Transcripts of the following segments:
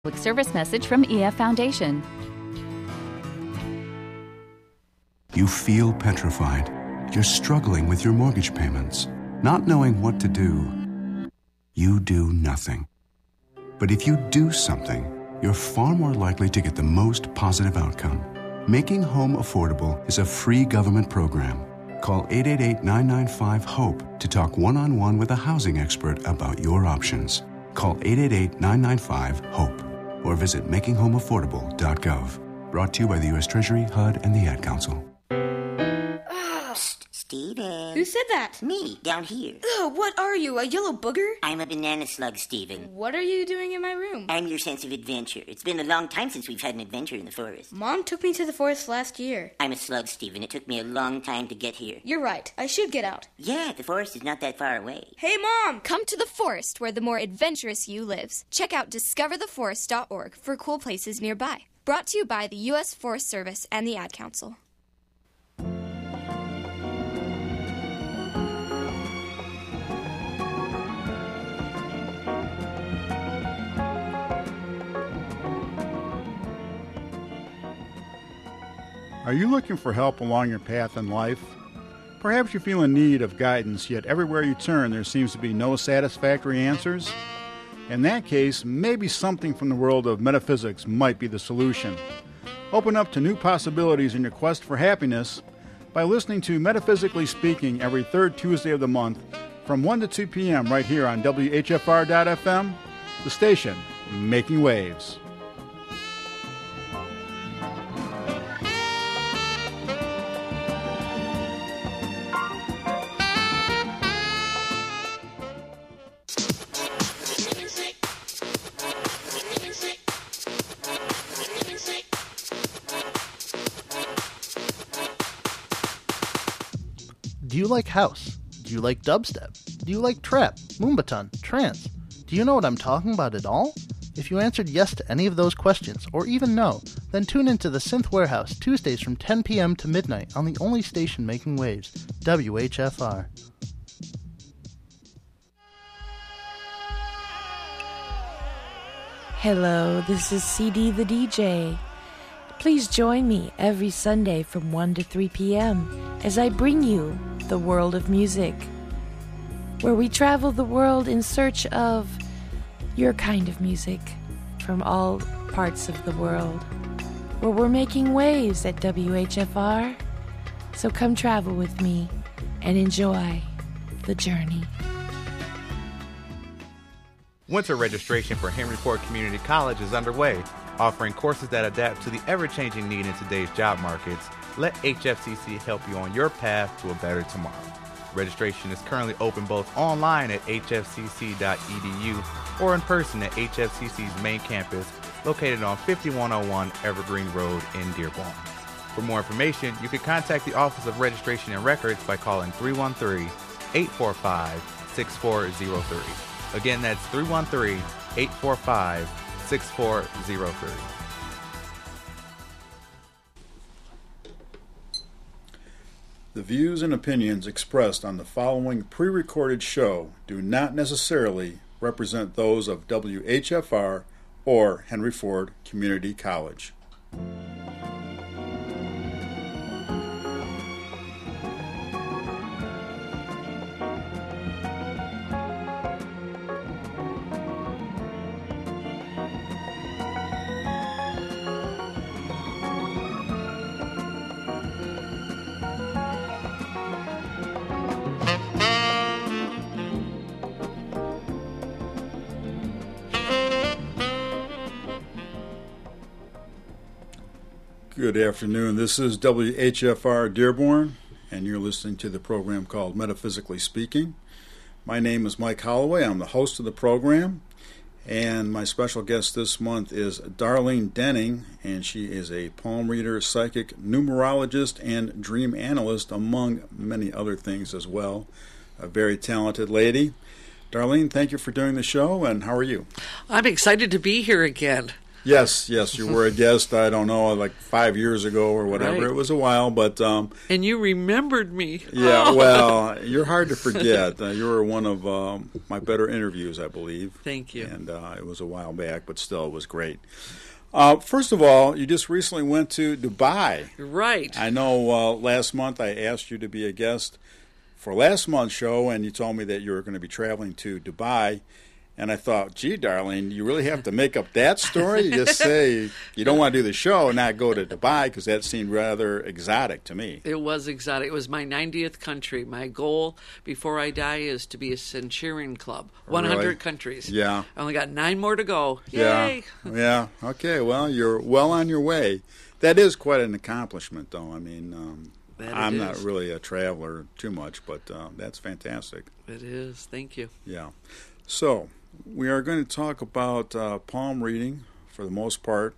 Public service message from EF Foundation. You feel petrified. You're struggling with your mortgage payments, not knowing what to do. You do nothing. But if you do something, you're far more likely to get the most positive outcome. Making Home Affordable is a free government program. Call 888-995-HOPE to talk one-on-one with a housing expert about your options. Call 888-995-HOPE or visit makinghomeaffordable.gov. Brought to you by the U.S. Treasury, HUD, and the Ad Council. Steven. Who said that? Me, down here. Ugh, what are you, a yellow booger? I'm a banana slug, Steven. What are you doing in my room? I'm your sense of adventure. It's been a long time since we've had an adventure in the forest. Mom took me to the forest last year. I'm a slug, Steven. It took me a long time to get here. You're right. I should get out. Yeah, the forest is not that far away. Hey, Mom! Come to the forest where the more adventurous you lives. Check out discovertheforest.org for cool places nearby. Brought to you by the U.S. Forest Service and the Ad Council. Are you looking for help along your path in life? Perhaps you feel in need of guidance, yet everywhere you turn there seems to be no satisfactory answers? In that case, maybe something from the world of metaphysics might be the solution. Open up to new possibilities in your quest for happiness by listening to Metaphysically Speaking every third Tuesday of the month from 1 to 2 p.m. right here on WHFR.FM, the station making waves. Do you like house? Do you like dubstep? Do you like trap, moombahton, trance? Do you know what I'm talking about at all? If you answered yes to any of those questions, or even no, then tune into the Synth Warehouse Tuesdays from 10 p.m. to midnight on the only station making waves, WHFR. Hello, this is CD the DJ. Please join me every Sunday from 1 to 3 p.m. as I bring you the world of music, where we travel the world in search of your kind of music from all parts of the world, where we're making waves at WHFR. So come travel with me and enjoy the journey. Winter registration for Henry Ford Community College is underway, offering courses that adapt to the ever-changing need in today's job markets. Let HFCC help you on your path to a better tomorrow. Registration is currently open both online at hfcc.edu or in person at HFCC's main campus located on 5101 Evergreen Road in Dearborn. For more information, you can contact the Office of Registration and Records by calling 313-845-6403. Again, that's 313-845-6403. The views and opinions expressed on the following pre-recorded show do not necessarily represent those of WHFR or Henry Ford Community College. Good afternoon. This is WHFR Dearborn, and you're listening to the program called Metaphysically Speaking. My name is Mike Holloway. I'm the host of the program, and my special guest this month is Darlene Denning, and she is a palm reader, psychic, numerologist, and dream analyst, among many other things as well. A very talented lady. Darlene, thank you for doing the show, and how are you? I'm excited to be here again. Yes, you were a guest, I don't know, like 5 years ago or whatever. Right. It was a while, but... and you remembered me. Yeah, well, you're hard to forget. You were one of my better interviews, I believe. Thank you. And it was a while back, but still, it was great. First of all, you just recently went to Dubai. Right. I know last month I asked you to be a guest for last month's show, and you told me that you were going to be traveling to Dubai. And I thought, gee, Darlene, you really have to make up that story? You just say you don't want to do the show and not go to Dubai, because that seemed rather exotic to me. It was exotic. It was my 90th country. My goal before I die is to be a Centurion Club. 100 Really? countries. Yeah. I only got 9 more to go. Yay! Yeah. Okay, well, you're well on your way. That is quite an accomplishment, though. I mean, I'm not really a traveler too much, but that's fantastic. It is. Thank you. Yeah. So, we are going to talk about palm reading for the most part.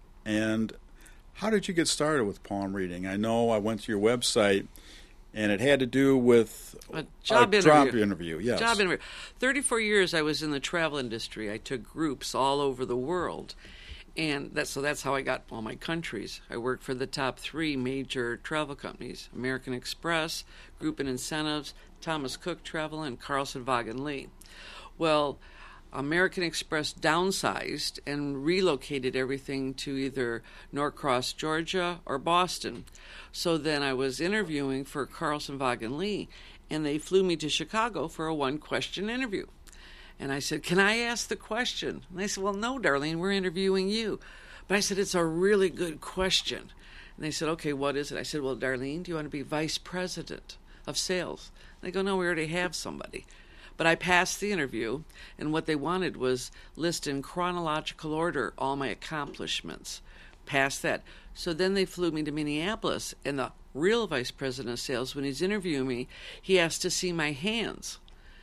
And how did you get started with palm reading? I know I went to your website, and it had to do with a job interview. Yes. Job interview. 34 years I was in the travel industry. I took groups all over the world. And that's how I got all my countries. I worked for the top 3 major travel companies: American Express, Group and Incentives, Thomas Cook Travel, and Carlson Wagon Lee. Well, American Express downsized and relocated everything to either Norcross, Georgia, or Boston. So then I was interviewing for Carlson Wagon Lee, and they flew me to Chicago for a 1-question interview. And I said, can I ask the question? And they said, well, no, Darlene, we're interviewing you. But I said, it's a really good question. And they said, okay, what is it? I said, well, Darlene, do you want to be vice president of sales? And they go, no, we already have somebody. But I passed the interview, and what they wanted was list in chronological order all my accomplishments. Passed that. So then they flew me to Minneapolis, and the real vice president of sales, when he's interviewing me, he asked to see my hands.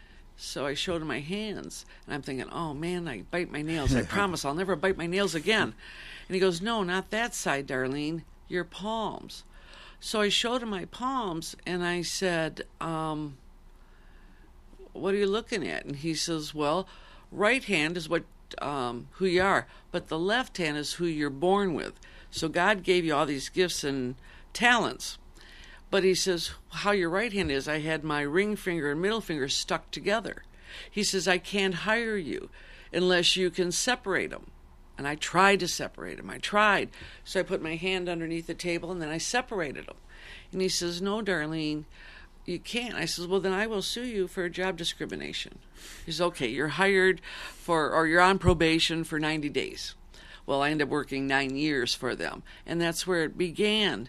So I showed him my hands, and I'm thinking, oh, man, I bite my nails. I promise I'll never bite my nails again. And he goes, no, not that side, Darlene, your palms. So I showed him my palms, and I said, what are you looking at? And he says, well, right hand is what who you are, but the left hand is who you're born with. So God gave you all these gifts and talents. But he says, how your right hand is, I had my ring finger and middle finger stuck together. He says, I can't hire you unless you can separate them. And I tried to separate them. I tried. So I put my hand underneath the table, and then I separated them. And he says, no, Darlene, you can't. I says, well, then I will sue you for job discrimination. He says, okay, you're hired or you're on probation for 90 days. Well, I ended up working 9 years for them. And that's where it began.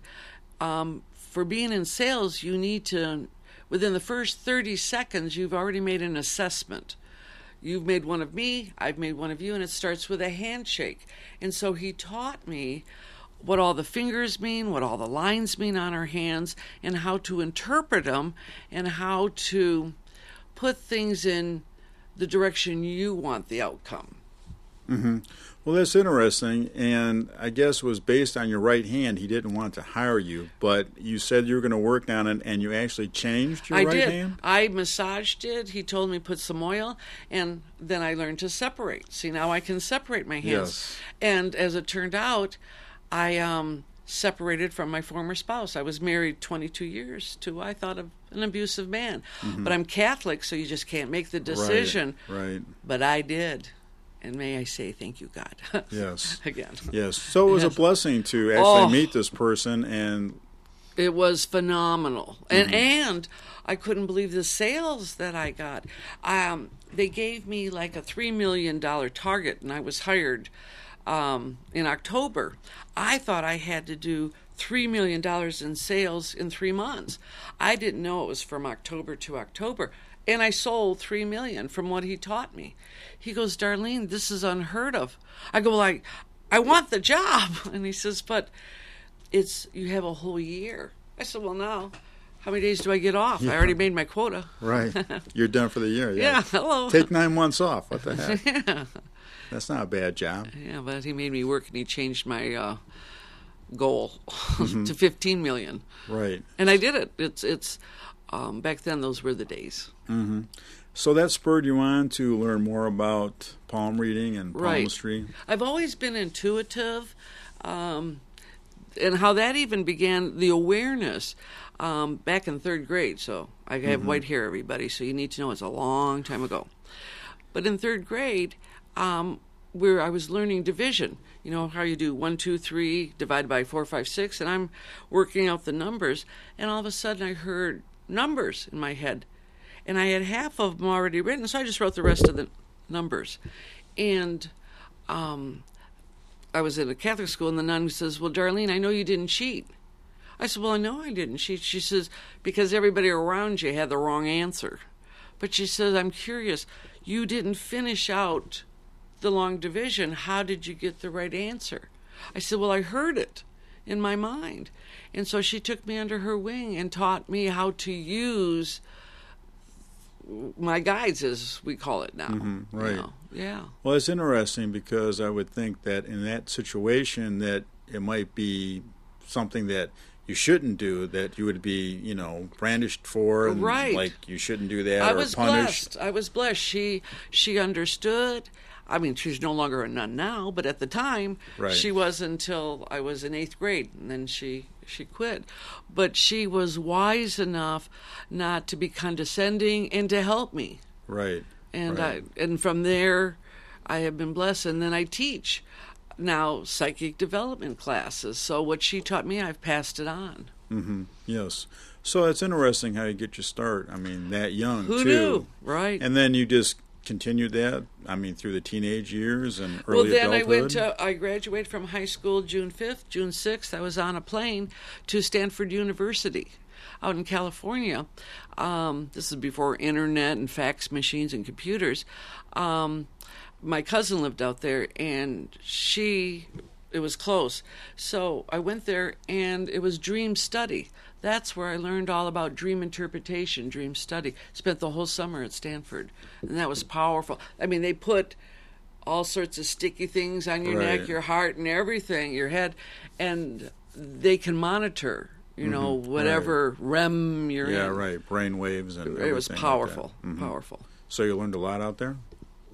For being in sales, you need to, within the first 30 seconds, you've already made an assessment. You've made one of me, I've made one of you, and it starts with a handshake. And so he taught me what all the fingers mean, what all the lines mean on our hands, and how to interpret them, and how to put things in the direction you want the outcome. Mm-hmm. Well, that's interesting, and I guess it was based on your right hand. He didn't want to hire you, but you said you were going to work on it, and you actually changed your right hand? I massaged it. He told me put some oil, and then I learned to separate. See, now I can separate my hands. Yes. And as it turned out, I separated from my former spouse. I was married 22 years to, I thought, of an abusive man. Mm-hmm. But I'm Catholic, so you just can't make the decision. Right. But I did. And may I say thank you, God. Yes. Again. Yes. So it was a blessing to actually meet this person, and it was phenomenal. Mm-hmm. And I couldn't believe the sales that I got. They gave me like a $3 million target, and I was hired in October. I thought I had to do $3 million in sales in 3 months. I didn't know it was from October to October. And I sold $3 million from what he taught me. He goes, Darlene, this is unheard of. I go, well, I want the job. And he says, but you have a whole year. I said, well, now, how many days do I get off? Yeah. I already made my quota. Right. You're done for the year. Yeah, hello. Take 9 months off. What the heck? Yeah. That's not a bad job. Yeah, but he made me work, and he changed my goal Mm-hmm. to $15 million. Right. And I did it. It's back then, those were the days. Mm-hmm. So that spurred you on to learn more about palm reading and palmistry? Right. I've always been intuitive, and how that even began, the awareness, back in 3rd grade. So I have white hair, everybody, so you need to know it's a long time ago. But in 3rd grade, where I was learning division, you know how you do 1, 2, 3 divided by 4, 5, 6, and I'm working out the numbers, and all of a sudden I heard numbers in my head, and I had half of them already written, so I just wrote the rest of the numbers. And I was in a Catholic school, and the nun says, "Well, Darlene, I know you didn't cheat." I said, "Well, I know I didn't cheat." She says, "Because everybody around you had the wrong answer." But she says, "I'm curious, you didn't finish out the long division. How did you get the right answer?" I said, "Well, I heard it in my mind." And so she took me under her wing and taught me how to use my guides, as we call it now. Right. You know? Yeah. Well, it's interesting because I would think that in that situation that it might be something that you shouldn't do, that you would be, you know, brandished for, and right. like you shouldn't do that, I or was punished. Blessed. I was blessed. She understood. I mean, she's no longer a nun now, but at the time, right. she was until I was in 8th grade, and then she quit. But she was wise enough not to be condescending and to help me. Right. And right. And from there, I have been blessed. And then I teach now psychic development classes. So what she taught me, I've passed it on. Yes. So it's interesting how you get your start. I mean, that young, Who too. knew? Right. And then you just continued that, I mean, through the teenage years and early adulthood? I graduated from high school June 5th, June 6th. I was on a plane to Stanford University out in California. This is before internet and fax machines and computers. My cousin lived out there, and it was close. So I went there, and it was dream study. That's where I learned all about dream interpretation, dream study. Spent the whole summer at Stanford, and that was powerful. I mean, they put all sorts of sticky things on your neck, your heart, and everything, your head, and they can monitor, you know, whatever REM you're in. Yeah, right, brain waves and everything. It was powerful, powerful. So you learned a lot out there?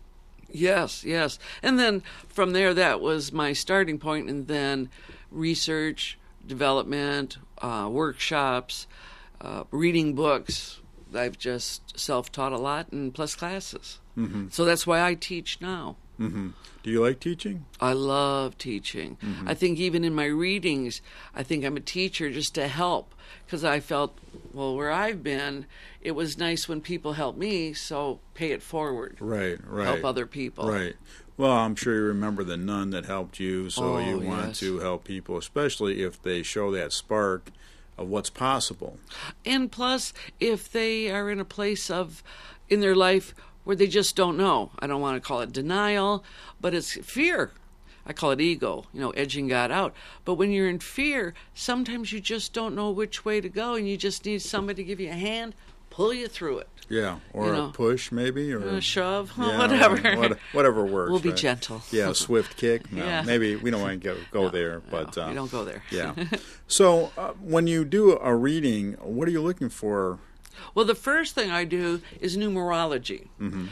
Yes. And then from there, that was my starting point, and then research, development, workshops, reading books. I've just self-taught a lot, and plus classes. So that's why I teach now. Do you like teaching? I love teaching. I think even in my readings, I think I'm a teacher just to help, because I felt, well, where I've been, it was nice when people helped me, so pay it forward. Right. Help other people. Right. Well, I'm sure you remember the nun that helped you, so you want to help people, especially if they show that spark of what's possible. And plus, if they are in a place in their life where they just don't know. I don't want to call it denial, but it's fear. I call it ego, edging God out. But when you're in fear, sometimes you just don't know which way to go, and you just need somebody to give you a hand, pull you through it. Yeah, or a push maybe, or a shove, whatever. Whatever works. We'll be gentle. Yeah, a swift kick. No, yeah. Maybe we don't want to go there, but you don't go there. Yeah. So when you do a reading, what are you looking for? Well, the first thing I do is numerology.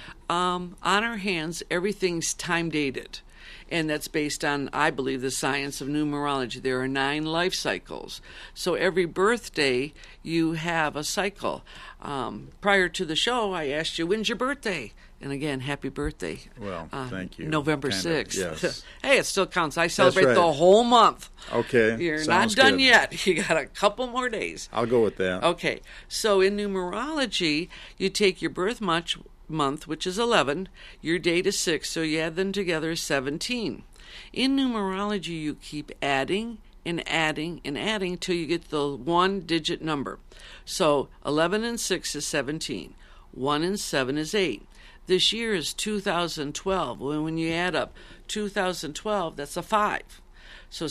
On our hands, everything's time dated. And that's based on, I believe, the science of numerology. There are 9 life cycles. So every birthday, you have a cycle. Prior to the show, I asked you, when's your birthday? And again, happy birthday. Well, thank you. November 6th. Yes. Hey, it still counts. I celebrate the right. whole month. Okay. You're Sounds not done good. yet. You got a couple more days. I'll go with that. Okay. So in numerology, you take your birth month, which is 11, your date is 6, so you add them together is 17. In numerology, you keep adding and adding and adding till you get the 1-digit number. So 11 and 6 is 17. 1 and 7 is 8. This year is 2012. When you add up 2012, that's a 5. So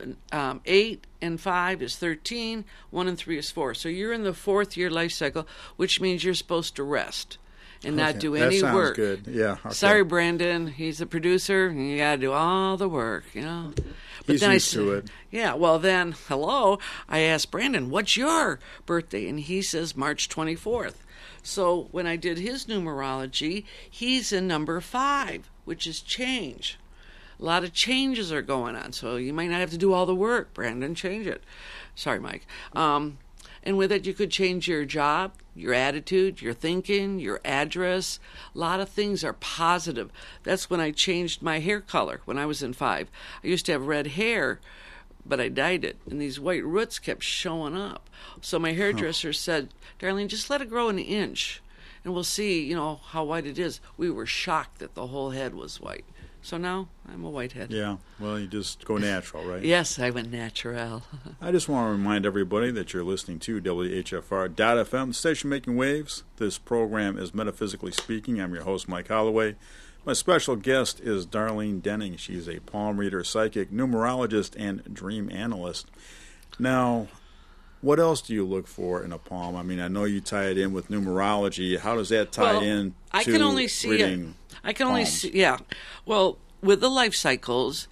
8 and 5 is 13. 1 and 3 is 4. So you're in the 4th year life cycle, which means you're supposed to rest. and not do that any sounds work. Good. Yeah. Okay. Sorry, Brandon. He's the producer, and you got to do all the work, But He's then used to it. Yeah, well then, I asked Brandon, what's your birthday? And he says March 24th. So when I did his numerology, he's in number 5, which is change. A lot of changes are going on, so you might not have to do all the work. Brandon, change it. Sorry, Mike. And with it, you could change your job, your attitude, your thinking, your address. A lot of things are positive. That's when I changed my hair color when I was in 5. I used to have red hair, but I dyed it, and these white roots kept showing up. So my hairdresser said, Darlene, just let it grow an inch, and we'll see, how white it is. We were shocked that the whole head was white. So now I'm a whitehead. Yeah, well, you just go natural, right? Yes, I went natural. I just want to remind everybody that you're listening to WHFR.FM, the station making waves. This program is Metaphysically Speaking. I'm your host, Mike Holloway. My special guest is Darlene Denning. She's a palm reader, psychic, numerologist, and dream analyst. Now, what else do you look for in a palm? I mean, I know you tie it in with numerology. How does that tie in I to can only see reading I can only palms? see, yeah. Well, with the life cycles,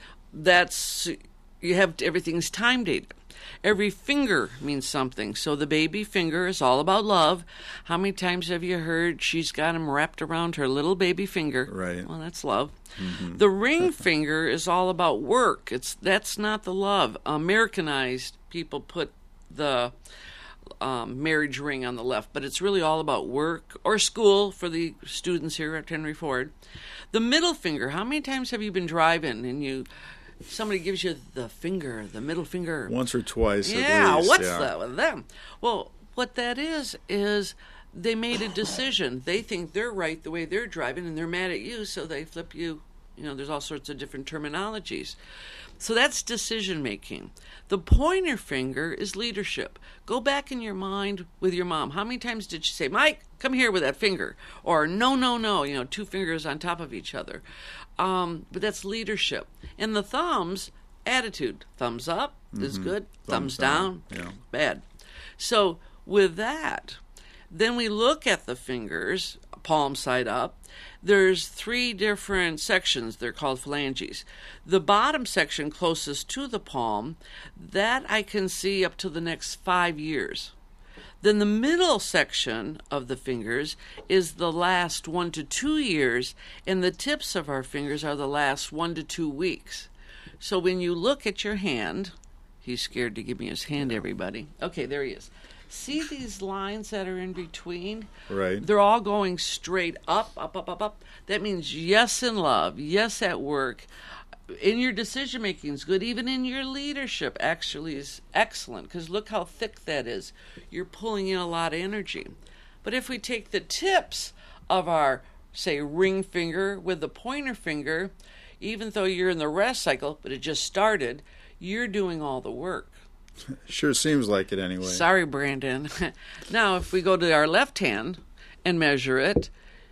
you have everything's time dated. Every finger means something. So the baby finger is all about love. How many times have you heard she's got him wrapped around her little baby finger? Right. Well, that's love. Mm-hmm. The ring finger is all about work. That's not the love. Americanized people put the marriage ring on the left, but it's really all about work or school for the students here at Henry Ford. The middle finger, how many times have you been driving and somebody gives you the middle finger? Once or twice yeah, at least. What's that with them? Well, what that is they made a decision. They think they're right the way they're driving, and they're mad at you, so they flip you. There's all sorts of different terminologies. So that's decision making. The pointer finger is leadership. Go back in your mind with your mom. How many times did she say, Mike, come here with that finger? Or no, 2 fingers on top of each other. But that's leadership. And the thumbs, attitude. Thumbs up is good. Thumbs down, bad. So with that, then we look at the fingers, palm side up. There's 3 different sections. They're called phalanges. The bottom section closest to the palm, that I can see up to the next 5 years. Then the middle section of the fingers is the last 1 to 2 years, and the tips of our fingers are the last 1 to 2 weeks. So when you look at your hand, he's scared to give me his hand, everybody. Okay, there he is. See these lines that are in between? Right. They're all going straight up, up, up, up, up. That means yes in love, yes at work. In your decision making is good. Even in your leadership actually is excellent, because look how thick that is. You're pulling in a lot of energy. But if we take the tips of our, say, ring finger with the pointer finger, even though you're in the rest cycle, but it just started, you're doing all the work. Sure seems like it anyway. Sorry, Brandon. Now, if we go to our left hand and measure it,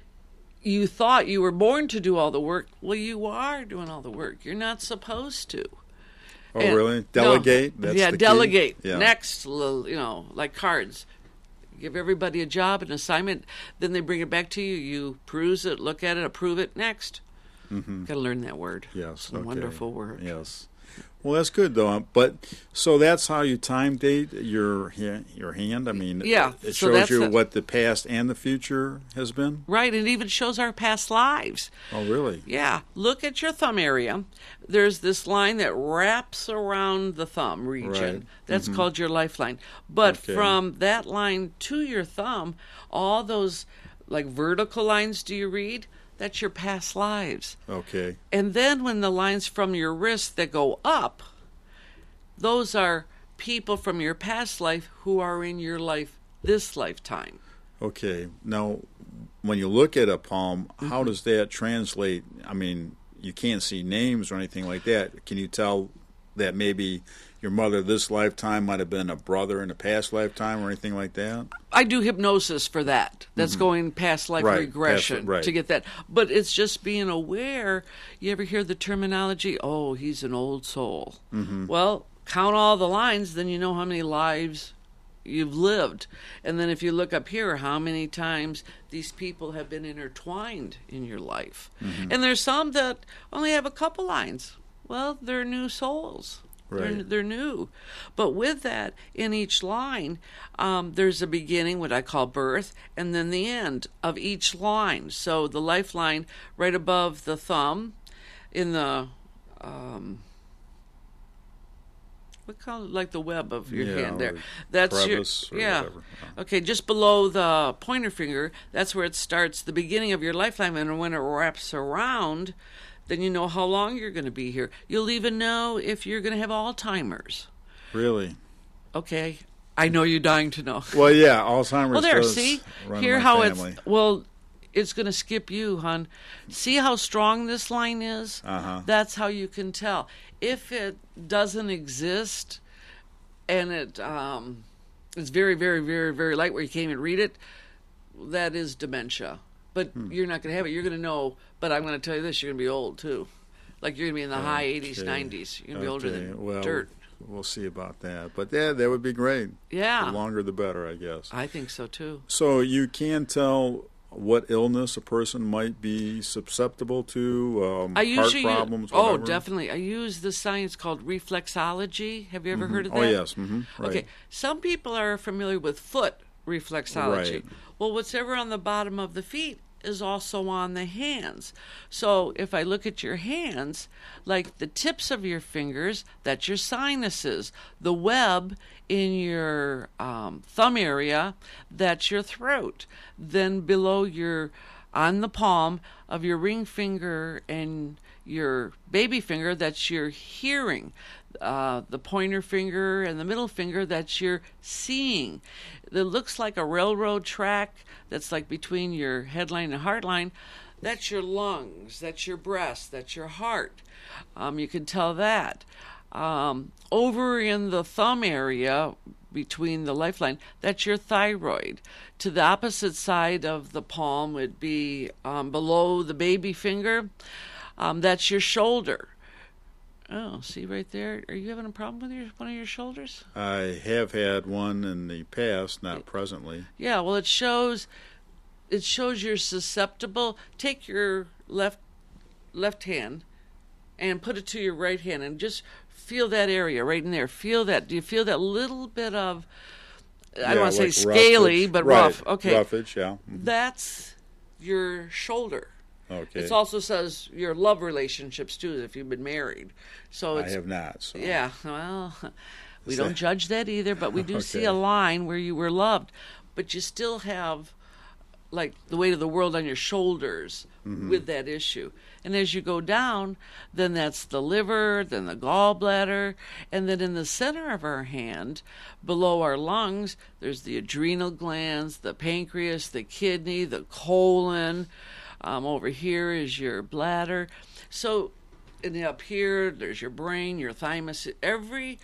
you thought you were born to do all the work. Well, you are doing all the work. You're not supposed to. Oh, really? Delegate? No. That's the delegate. key? Yeah. Next, like cards. Give everybody a job, an assignment, then they bring it back to you. You peruse it, look at it, approve it, next. Mm-hmm. Got to learn that word. Yes. It's a wonderful word. Yes. Well, that's good, though. But so that's how you time date your hand? I mean, yeah, it so shows you what the past and the future has been? Right, and it even shows our past lives. Oh, really? Yeah. Look at your thumb area. There's this line that wraps around the thumb region. Right. That's called your lifeline. But from that line to your thumb, all those like vertical lines, do you read? That's your past lives. Okay. And then when the lines from your wrist that go up, those are people from your past life who are in your life this lifetime. Okay. Now, when you look at a palm, how does that translate? I mean, you can't see names or anything like that. Can you tell that maybe your mother this lifetime might have been a brother in a past lifetime or anything like that? I do hypnosis for that. That's going past life regression to get that. But it's just being aware. You ever hear the terminology, oh, he's an old soul? Well, count all the lines, then you know how many lives you've lived. And then if you look up here, how many times these people have been intertwined in your life. Mm-hmm. And there's some that only have a couple lines. Well, they're new souls. Right. They're new. But with that, in each line, there's a beginning, what I call birth, and then the end of each line. So the lifeline right above the thumb in the, what call it, like the web of your hand there. That's crevice or whatever. Okay, just below the pointer finger, that's where it starts, the beginning of your lifeline, and when it wraps around, then you know how long you're going to be here. You'll even know if you're going to have Alzheimer's. Really? Okay. I know you're dying to know. Well, yeah, Alzheimer's. Well, there, does see? Run Here my how family. it's going to skip you, hon. See how strong this line is? Uh-huh. That's how you can tell. If it doesn't exist and it's very, very, very, very light where you can't even read it, that is dementia. But you're not going to have it. You're going to know. But I'm going to tell you this: you're going to be old too. Like you're going to be in the high 80s, 90s. You're going to be older than dirt. We'll see about that. But yeah, that would be great. Yeah. The longer, the better, I guess. I think so too. So you can tell what illness a person might be susceptible to. Heart problems. Oh, whatever. definitely. I use the science called reflexology. Have you ever heard of that? Oh, yes. Mm-hmm. Right. Okay. Some people are familiar with foot reflexology. Right. Well, whatever on the bottom of the feet is also on the hands. So if I look at your hands, like the tips of your fingers, that's your sinuses. The web in your thumb area, that's your throat. Then below on the palm of your ring finger and your baby finger, that's your hearing. The pointer finger and the middle finger, that's your seeing. It looks like a railroad track that's like between your headline and heartline. That's your lungs, that's your breast, that's your heart. You can tell that. Over in the thumb area, between the lifeline, that's your thyroid. To the opposite side of the palm would be below the baby finger. That's your shoulder. Oh, see right there? Are you having a problem with one of your shoulders? I have had one in the past, not presently. Yeah, well, it shows you're susceptible. Take your left hand and put it to your right hand and just feel that area right in there. Feel that. Do you feel that little bit of, I don't want to say scaly, but rough. Okay. Roughage, yeah. Mm-hmm. That's your shoulder. Okay. It also says your love relationships too, if you've been married. So I have not. So. Yeah, well, we don't judge that either, but we do Okay. see a line where you were loved, but you still have like the weight of the world on your shoulders with that issue. And as you go down, then that's the liver, then the gallbladder, and then in the center of our hand, below our lungs, there's the adrenal glands, the pancreas, the kidney, the colon. Over here is your bladder. So, and up here, there's your brain, your thymus. Every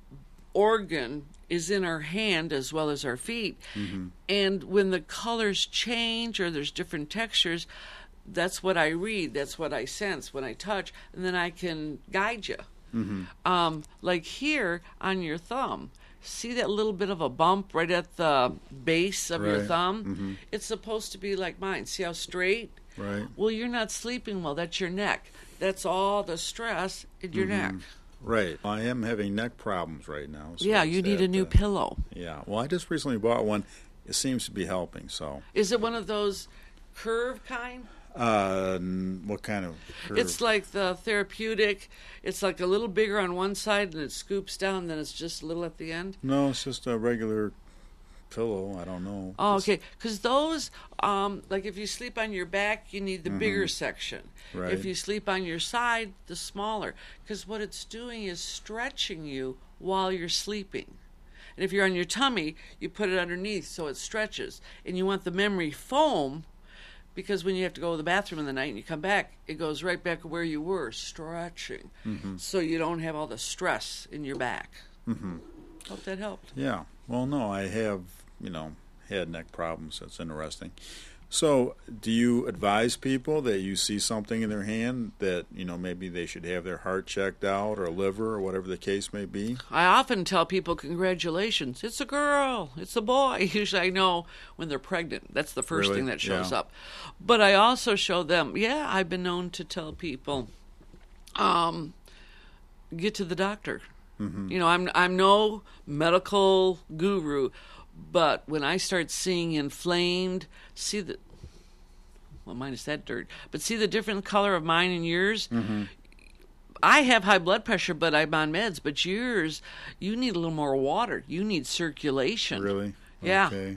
organ is in our hand as well as our feet. Mm-hmm. And when the colors change or there's different textures, that's what I read. That's what I sense when I touch. And then I can guide you. Mm-hmm. Like here on your thumb. See that little bit of a bump right at the base of your thumb? Mm-hmm. It's supposed to be like mine. See how straight? Right. Well, you're not sleeping well. That's your neck. That's all the stress in your neck. Right. I am having neck problems right now. So yeah, you need a new pillow. Yeah. Well, I just recently bought one. It seems to be helping. So. Is it one of those curve kind? What kind of curve? It's like the therapeutic. It's like a little bigger on one side and it scoops down, then it's just a little at the end? No, it's just a regular pillow. I don't know. Oh, okay. Because those, like if you sleep on your back, you need the bigger section. Right. If you sleep on your side, the smaller. Because what it's doing is stretching you while you're sleeping. And if you're on your tummy, you put it underneath so it stretches. And you want the memory foam, because when you have to go to the bathroom in the night and you come back, it goes right back to where you were, stretching. Mm-hmm. So you don't have all the stress in your back. Mm-hmm. Hope that helped. Yeah. Well, no, I have, had neck problems. That's interesting. So, do you advise people that you see something in their hand that, maybe they should have their heart checked out or liver or whatever the case may be? I often tell people, congratulations, it's a girl, it's a boy. Usually I know when they're pregnant. That's the first thing that shows up. But I also show them, I've been known to tell people, get to the doctor. Mm-hmm. I'm no medical guru, but when I start seeing inflamed, mine is that dirt, but see the different color of mine and yours? Mm-hmm. I have high blood pressure, but I'm on meds, but yours, you need a little more water. You need circulation. Really? Yeah. Okay.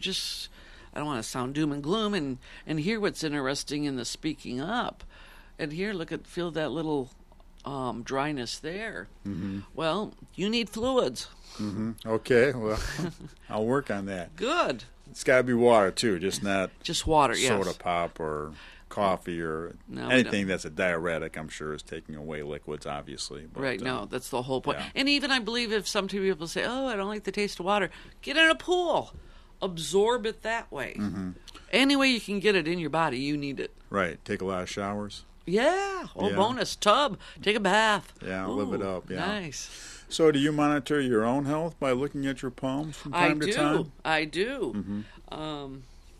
I don't want to sound doom and gloom, and hear what's interesting in the speaking up. And here, feel that little dryness there. Mm-hmm. Well, you need fluids. Mm-hmm. Okay, well, I'll work on that. Good. It's got to be water, too, just not just water, soda pop or coffee or anything that's a diuretic, I'm sure, is taking away liquids, obviously. But, right, no, that's the whole point. Yeah. And even I believe if some people say, I don't like the taste of water, get in a pool. Absorb it that way. Mm-hmm. Any way you can get it in your body, you need it. Right, take a lot of showers. Yeah, bonus, tub, take a bath. Yeah, live it up, yeah. Nice. So do you monitor your own health by looking at your palms from time to time? I do. Mm-hmm.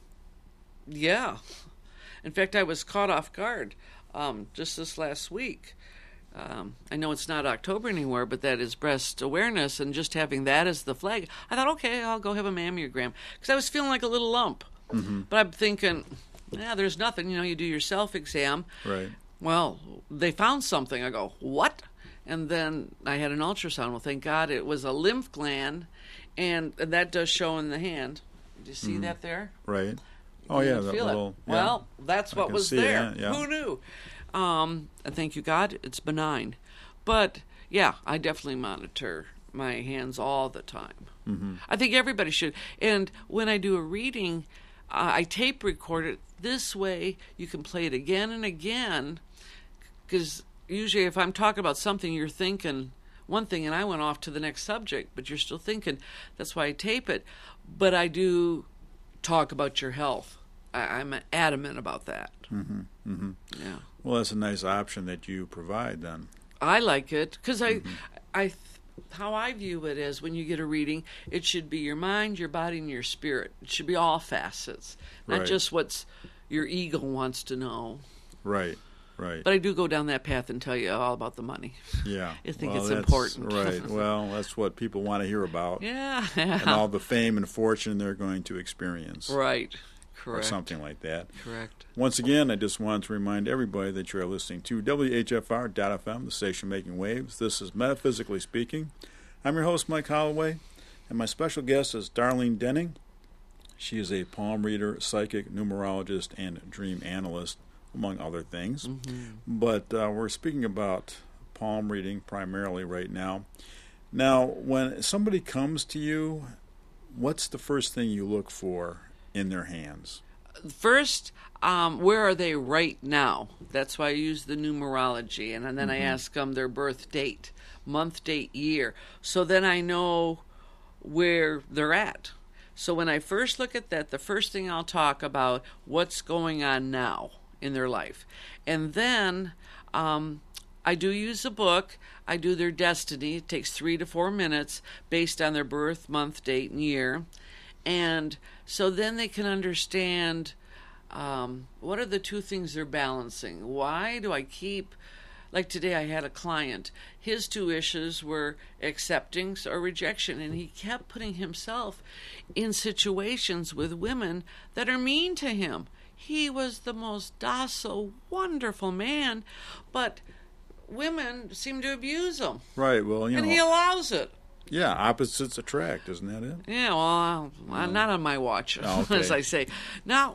Yeah. In fact, I was caught off guard just this last week. I know it's not October anymore, but that is breast awareness, and just having that as the flag, I thought, okay, I'll go have a mammogram. Because I was feeling like a little lump. Mm-hmm. But I'm thinking, there's nothing. You do your self-exam. Right. Well, they found something. I go, what? And then I had an ultrasound. Well, thank God it was a lymph gland, and that does show in the hand. Do you see that there? Right. Oh, yeah, that little... Yeah. Well, that's what was there. Yeah. Who knew? And thank you, God, it's benign. But, I definitely monitor my hands all the time. Mm-hmm. I think everybody should. And when I do a reading, I tape record it. This way you can play it again and again, because usually if I'm talking about something, you're thinking one thing and I went off to the next subject, but you're still thinking. That's why I tape it. But I do talk about your health. I'm adamant about that. Mm-hmm. Mm-hmm. Yeah. Well, that's a nice option that you provide then. I like it because how I view it is when you get a reading, it should be your mind, your body, and your spirit. It should be all facets, not just what's your ego wants to know. Right, right. But I do go down that path and tell you all about the money. Yeah. I think it's important. Right. Well, that's what people want to hear about. Yeah. And all the fame and fortune they're going to experience. Right. Correct. Or something like that. Correct. Once again, I just wanted to remind everybody that you're listening to WHFR.FM, the station making waves. This is Metaphysically Speaking. I'm your host, Mike Holloway, and my special guest is Darlene Denning. She is a palm reader, psychic, numerologist, and dream analyst, among other things. Mm-hmm. But we're speaking about palm reading primarily right now. Now, when somebody comes to you, what's the first thing you look for in their hands? First, where are they right now? That's why I use the numerology. And then I ask them their birth date, month, date, year. So then I know where they're at. So when I first look at that, the first thing I'll talk about what's going on now in their life. And then I do use a book. I do their destiny. It takes 3 to 4 minutes based on their birth, month, date, and year. And so then they can understand what are the two things they're balancing. Why do I keep, like today I had a client, his two issues were acceptance or rejection, and he kept putting himself in situations with women that are mean to him. He was the most docile, wonderful man, but women seem to abuse him. Right, well, and he allows it. Yeah, opposites attract, isn't that it? Yeah, well, not on my watch, as I say. Now,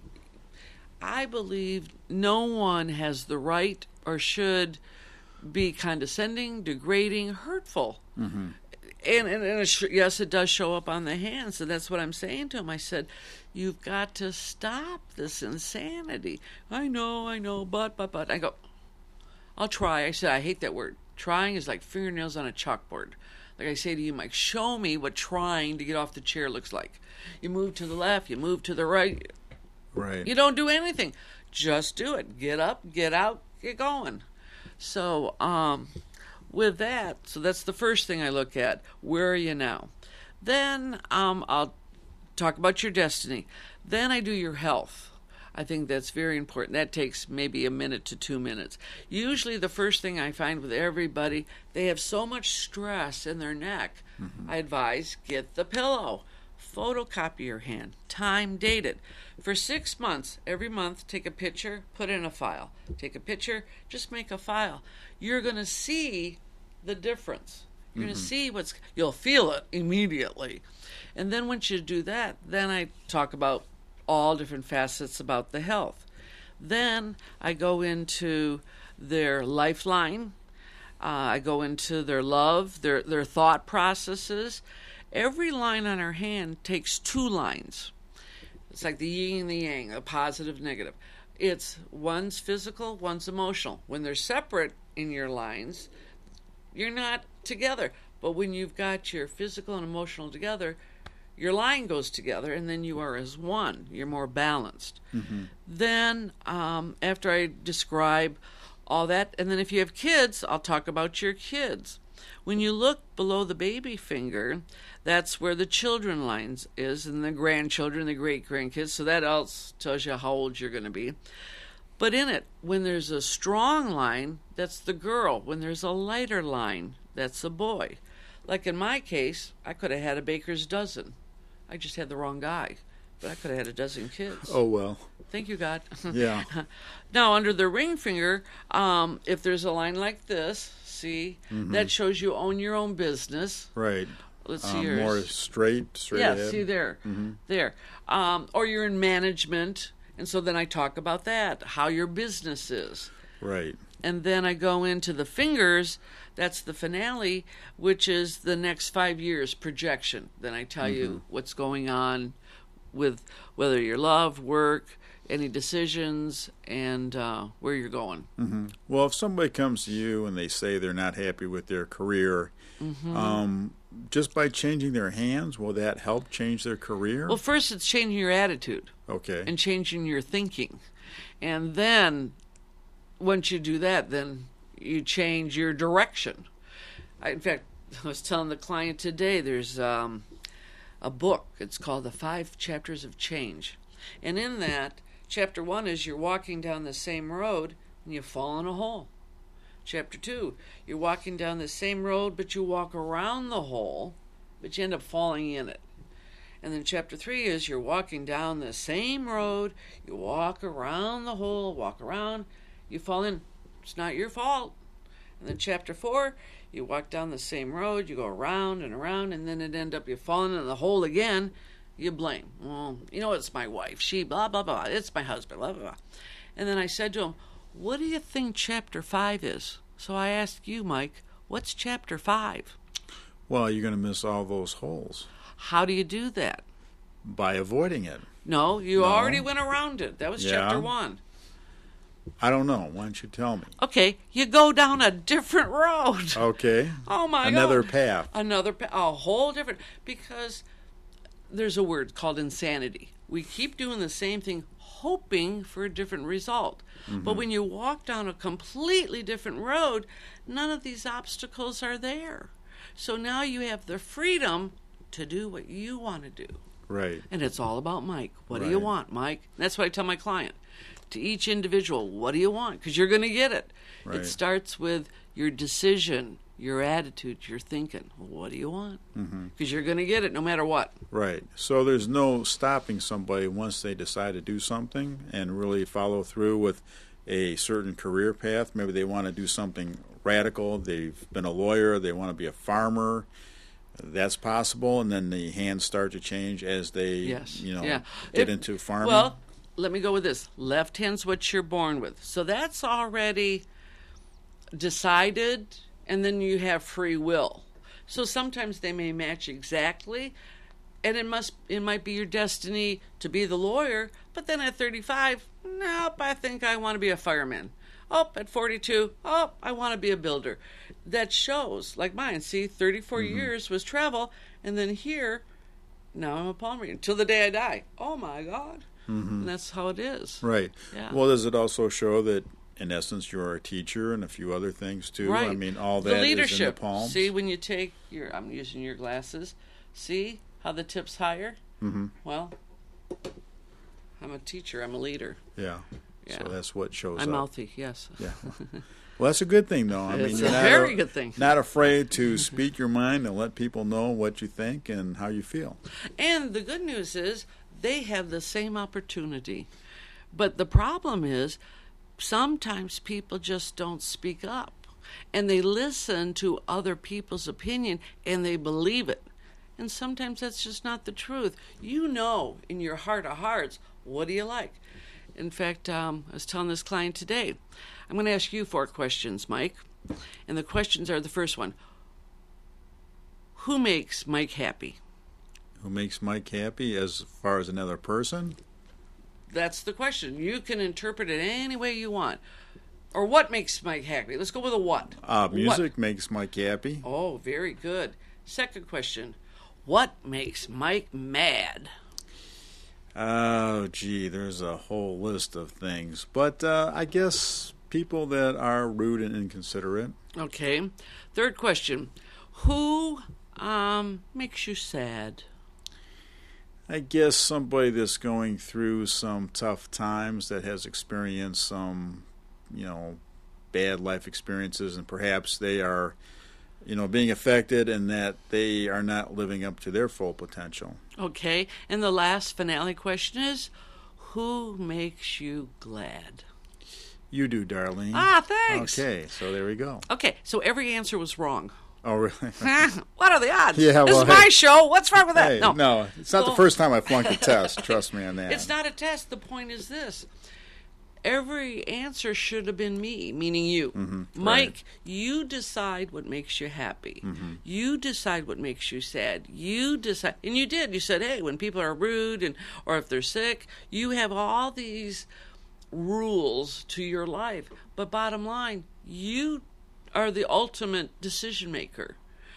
I believe no one has the right or should be condescending, degrading, hurtful. Mm-hmm. And yes, it does show up on the hands, and that's what I'm saying to him. I said, you've got to stop this insanity. I know, but. I go, I'll try. I said, I hate that word. Trying is like fingernails on a chalkboard. Like I say to you, Mike, show me what trying to get off the chair looks like. You move to the left, you move to the right. Right. You don't do anything. Just do it. Get up, get out, get going. So, with that, so that's the first thing I look at. Where are you now? Then I'll talk about your destiny. Then I do your health. I think that's very important. That takes maybe a minute to 2 minutes. Usually the first thing I find with everybody, they have so much stress in their neck. I advise, get the pillow. Photocopy your hand. Time dated. For 6 months, every month, take a picture, put in a file. Take a picture, just make a file. You're going to see the difference. You're going to see you'll feel it immediately. And then once you do that, then I talk about all different facets about the health. Then I go into their lifeline. I go into their love, their thought processes. Every line on our hand takes 2 lines. It's like the yin and the yang, a positive, negative. It's one's physical, one's emotional. When they're separate in your lines, you're not together. But when you've got your physical and emotional together, your line goes together, and then you are as one. You're more balanced. Then, after I describe all that, and then if you have kids, I'll talk about your kids. When you look below the baby finger, that's where the children lines is, and the grandchildren, the great-grandkids, so that else tells you how old you're going to be. But in it, when there's a strong line, that's the girl. When there's a lighter line, that's a boy. Like in my case, I could have had a baker's dozen. I just had the wrong guy, but I could have had a dozen kids. Oh, well. Thank you, God. Yeah. Now, under the ring finger, if there's a line like this, see, that shows you own your own business. Right. Let's see yours. More straight yeah, ahead. See there. There. Or you're in management, and so then I talk about that, how your business is. Right. And then I go into the fingers. That's the finale, which is the next 5 years projection. Then I tell you what's going on with whether your love, work, any decisions, and where you're going. Well, if somebody comes to you and they say they're not happy with their career, just by changing their hands, will that help change their career? Well, first it's changing your attitude. Okay. And changing your thinking. And then once you do that, then you change your direction. In fact, I was telling the client today, there's a book. It's called The 5 Chapters of Change. And in that, chapter 1 is you're walking down the same road and you fall in a hole. Chapter 2, you're walking down the same road, but you walk around the hole, but you end up falling in it. And then chapter 3 is you're walking down the same road, you walk around the hole, walk around, you fall in. It's not your fault. And then chapter 4, you walk down the same road, you go around and around, and then it end up you falling in the hole again. You blame. Well, it's my wife. She blah, blah, blah. It's my husband, blah, blah, blah. And then I said to him, what do you think chapter 5 is? So I asked you, Mike, what's chapter 5? Well, you're going to miss all those holes. How do you do that? By avoiding it. No, you already went around it. That was chapter 1. I don't know. Why don't you tell me? Okay, you go down a different road. Okay. Oh, my God. Another path. A whole different, because there's a word called insanity. We keep doing the same thing, hoping for a different result. But when you walk down a completely different road, none of these obstacles are there. So now you have the freedom to do what you want to do. Right. And it's all about Mike. What do you want, Mike? That's what I tell my client. To each individual, what do you want? Because you're going to get it. Right. It starts with your decision, your attitude, your thinking. What do you want? Because you're going to get it no matter what. Right. So there's no stopping somebody once they decide to do something and really follow through with a certain career path. Maybe they want to do something radical. They've been a lawyer. They want to be a farmer. That's possible. And then the hands start to change as they, get into farming. Well, let me go with this. Left hand's what you're born with. So that's already decided, and then you have free will. So sometimes they may match exactly, and it might be your destiny to be the lawyer, but then at 35, nope, I think I want to be a fireman. Oh, at 42, oh, I want to be a builder. That shows, like mine, see, 34 years was travel, and then here, now I'm a palm reader, until the day I die. Oh, my God. And that's how it is. Right. Yeah. Well, does it also show that, in essence, you're a teacher and a few other things, too? Right. I mean, all the that leadership. is in the palms? See, when you take your, I'm using your glasses, see how the tip's higher? Mm-hmm. Well, I'm a teacher. I'm a leader. Yeah. Yeah. So that's what shows I'm up. mouthy, yes. Yeah. Well, that's a good thing, though. I It's mean, a you're very good thing. Not afraid to speak your mind and let people know what you think and how you feel. And the good news is they have the same opportunity. But the problem is sometimes people just don't speak up. And they listen to other people's opinion and they believe it. And sometimes that's just not the truth. You know in your heart of hearts, what do you like? In fact, I was telling this client today, I'm going to ask you 4 questions, Mike. And the questions are the first one. Who makes Mike happy? Who makes Mike happy as far as another person? That's the question. You can interpret it any way you want. Or what makes Mike happy? Let's go with a what. Music makes Mike happy. Oh, very good. Second question. What makes Mike mad? Oh, gee, there's a whole list of things. But I guess people that are rude and inconsiderate. Okay. Third question. Who makes you sad? I guess somebody that's going through some tough times, that has experienced some, bad life experiences, and perhaps they are, being affected and that they are not living up to their full potential. Okay. And the last finale question is, who makes you glad? You do, Darlene. Ah, thanks. Okay, so there we go. Okay, so every answer was wrong. Oh, really? What are the odds? Yeah, this is my show. What's wrong with that? Hey, no, it's not the first time I flunked a test. Trust me on that. It's not a test. The point is this. Every answer should have been me, meaning you. Mm-hmm, Mike, right. you decide what makes you happy. Mm-hmm. You decide what makes you sad. You decide. And you did. You said, hey, when people are rude or if they're sick, you have all these rules to your life. But bottom line, you are the ultimate decision maker.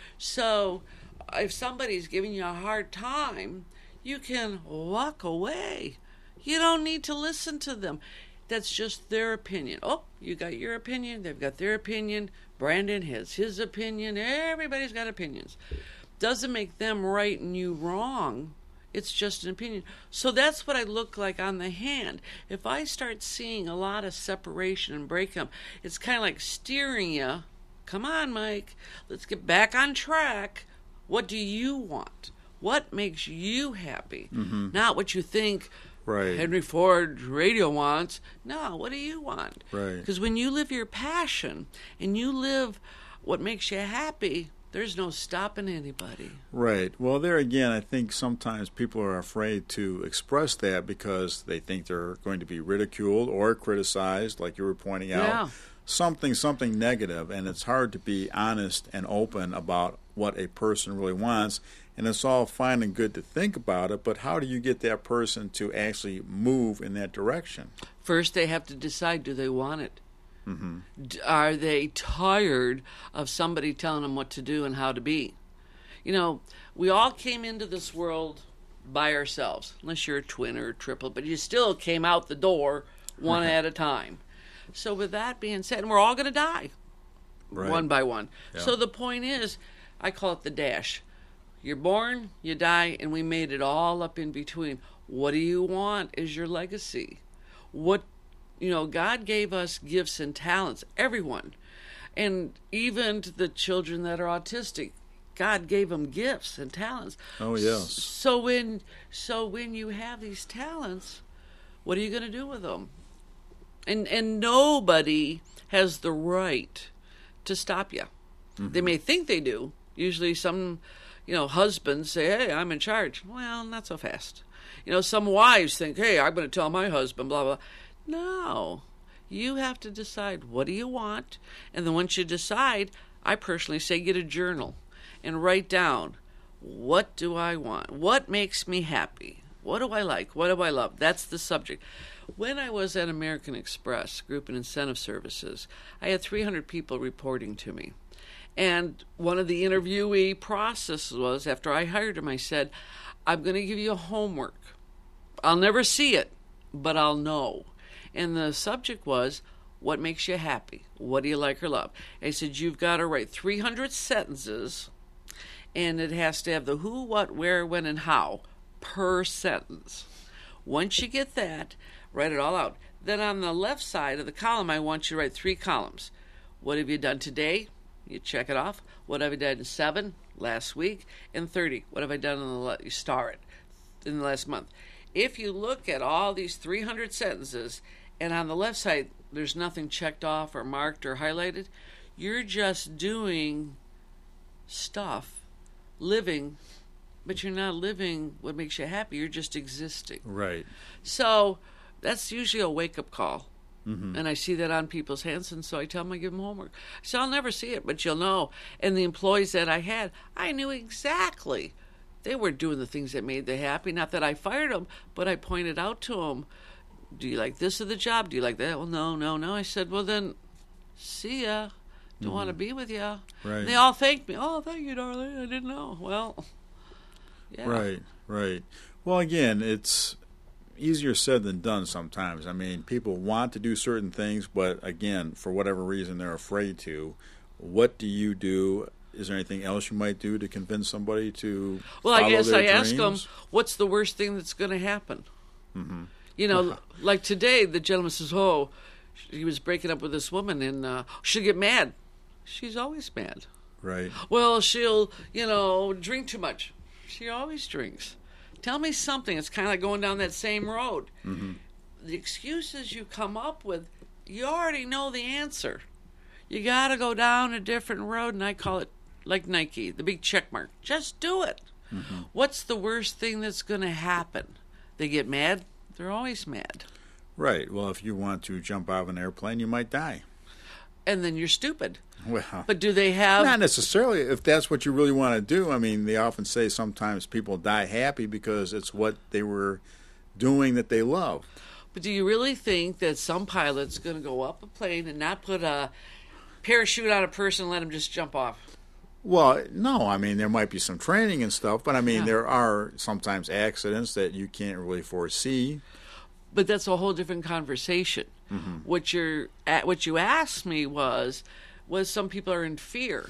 So if somebody's giving you a hard time, you can walk away. You don't need to listen to them. That's just their opinion. Oh, you got your opinion. They've got their opinion. Brandon has his opinion. Everybody's got opinions. Doesn't make them right and you wrong. It's just an opinion. So that's what I look like on the hand. If I start seeing a lot of separation and breakup, it's kind of like steering you. Come on, Mike. Let's get back on track. What do you want? What makes you happy? Mm-hmm. Not what you think right. Henry Ford radio wants. No, what do you want? Right. Because when you live your passion and you live what makes you happy, there's no stopping anybody. Right. Well, there again, I think sometimes people are afraid to express that because they think they're going to be ridiculed or criticized, like you were pointing out. Yeah. Something negative, and it's hard to be honest and open about what a person really wants. And it's all fine and good to think about it, but how do you get that person to actually move in that direction? First, they have to decide, do they want it? Mm-hmm. Are they tired of somebody telling them what to do and how to be? We all came into this world by ourselves, unless you're a twin or a triplet, but you still came out the door one at a time. So with that being said, and we're all going to die one by one. Yeah. So the point is, I call it the dash. You're born, you die, and we made it all up in between. What do you want is your legacy? God gave us gifts and talents, everyone. And even to the children that are autistic, God gave them gifts and talents. Oh, yes. So when you have these talents, what are you going to do with them? And nobody has the right to stop you. Mm-hmm. They may think they do. Usually some, husbands say, hey, I'm in charge. Well, not so fast. Some wives think, hey, I'm going to tell my husband, blah, blah. No. You have to decide, what do you want? And then once you decide, I personally say get a journal and write down, what do I want? What makes me happy? What do I like? What do I love? That's the subject. When I was at American Express, Group and Incentive Services, I had 300 people reporting to me. And one of the interviewee processes was, after I hired them, I said, I'm going to give you a homework. I'll never see it, but I'll know. And the subject was, what makes you happy? What do you like or love? And he said, you've got to write 300 sentences, and it has to have the who, what, where, when, and how per sentence. Once you get that, write it all out. Then on the left side of the column, I want you to write 3 columns. What have you done today? You check it off. What have I done in 7 last week? And 30. What have I done you star it in the last month? If you look at all these 300 sentences, and on the left side there's nothing checked off or marked or highlighted, you're just doing stuff, living, but you're not living what makes you happy. You're just existing. Right. So that's usually a wake-up call. Mm-hmm. And I see that on people's hands, and so I tell them I give them homework. So I'll never see it, but you'll know. And the employees that I had, I knew exactly. They were doing the things that made them happy. Not that I fired them, but I pointed out to them, do you like this of the job? Do you like that? Well, no. I said, well, then, see ya. Don't want to be with ya. Right. And they all thanked me. Oh, thank you, darling. I didn't know. Well, yeah. Right. Well, again, it's easier said than done sometimes. I mean, people want to do certain things, but again, for whatever reason, they're afraid to. What do you do? Is there anything else you might do to convince somebody to follow I guess their I ask them, dreams? what's the worst thing that's going to happen? Mm-hmm. You know, like today, the gentleman says, oh, he was breaking up with this woman, and she'll get mad. She's always mad. Right. Well, she'll, drink too much. She always drinks. Tell me something. It's kind of like going down that same road. Mm-hmm. The excuses you come up with, you already know the answer. You got to go down a different road, and I call it like Nike, the big check mark. Just do it. Mm-hmm. What's the worst thing that's going to happen? They get mad? They're always mad. Right. Well, if you want to jump out of an airplane, you might die. And then you're stupid. Well, but do they have... Not necessarily, if that's what you really want to do. I mean, they often say sometimes people die happy because it's what they were doing that they love. But do you really think that some pilot's going to go up a plane and not put a parachute on a person and let him just jump off? Well, no. I mean, there might be some training and stuff, but I mean, there are sometimes accidents that you can't really foresee. But that's a whole different conversation. Mm-hmm. What you asked me was some people are in fear.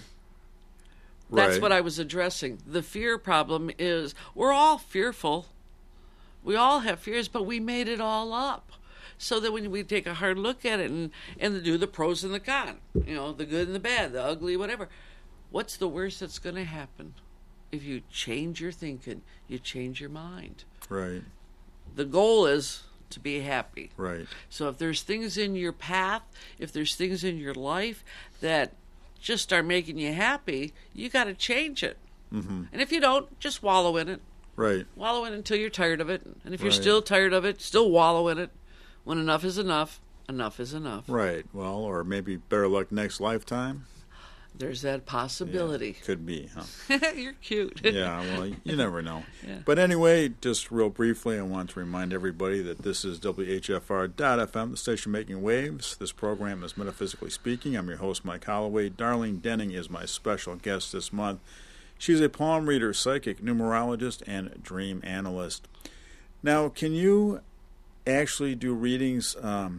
That's what I was addressing. The fear problem is we're all fearful. We all have fears, but we made it all up. So that when we take a hard look at it and do the pros and the cons, the good and the bad, the ugly, whatever, what's the worst that's going to happen? If you change your thinking, you change your mind. Right. The goal is to be happy. Right. So if there's things in your path, if there's things in your life that just start making you happy, you got to change it. Mm-hmm. And if you don't, just wallow in it. Right. Wallow in it until you're tired of it. And if you're still tired of it, still wallow in it. When enough is enough, enough is enough. Right. Well, or maybe better luck next lifetime. There's that possibility. Yeah, could be, huh? You're cute. Yeah, well, you never know. Yeah. But anyway, just real briefly, I want to remind everybody that this is WHFR.FM, the station making waves. This program is Metaphysically Speaking. I'm your host, Mike Holloway. Darlene Denning is my special guest this month. She's a palm reader, psychic, numerologist, and dream analyst. Now, can you actually do readings?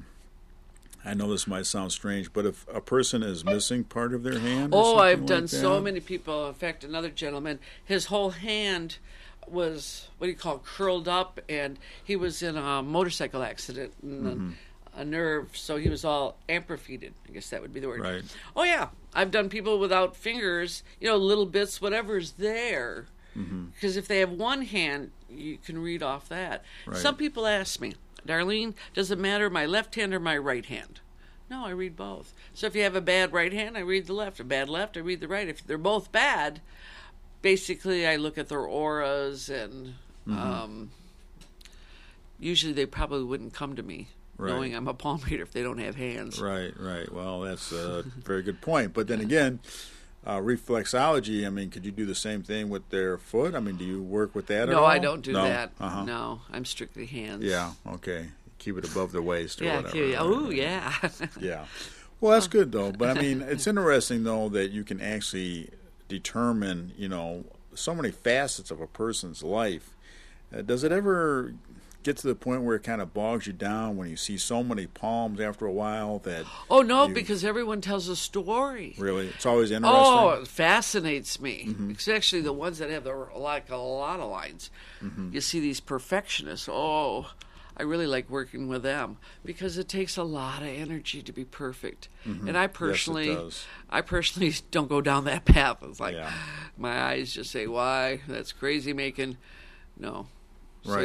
I know this might sound strange, but if a person is missing part of their hand or something I've done like that? so many people. In fact, another gentleman, his whole hand was, curled up, and he was in a motorcycle accident, and a nerve, so he was all amphitheated. I guess that would be the word. Right. Oh, yeah. I've done people without fingers, little bits, whatever's there. Because if they have one hand, you can read off that. Right. Some people ask me, Darlene, does it matter my left hand or my right hand? No, I read both. So if you have a bad right hand, I read the left. A bad left, I read the right. If they're both bad, basically I look at their auras, and usually they probably wouldn't come to me knowing I'm a palm reader if they don't have hands. Right. Well, that's a very good point. But then again, reflexology, I mean, could you do the same thing with their foot? I mean, do you work with that at all? No, I don't do that. Uh-huh. No, I'm strictly hands. Yeah, okay. Keep it above the waist or whatever. Yeah. Yeah. Well, that's good, though. But, I mean, it's interesting, though, that you can actually determine, so many facets of a person's life. Does it ever get to the point where it kind of bogs you down when you see so many palms after a while that? Oh, no, because everyone tells a story. Really? It's always interesting? Oh, it fascinates me, especially the ones that have a lot of lines. You see these perfectionists. Oh, I really like working with them because it takes a lot of energy to be perfect. And I personally don't go down that path. It's like my eyes just say, "Why? That's crazy making." No. So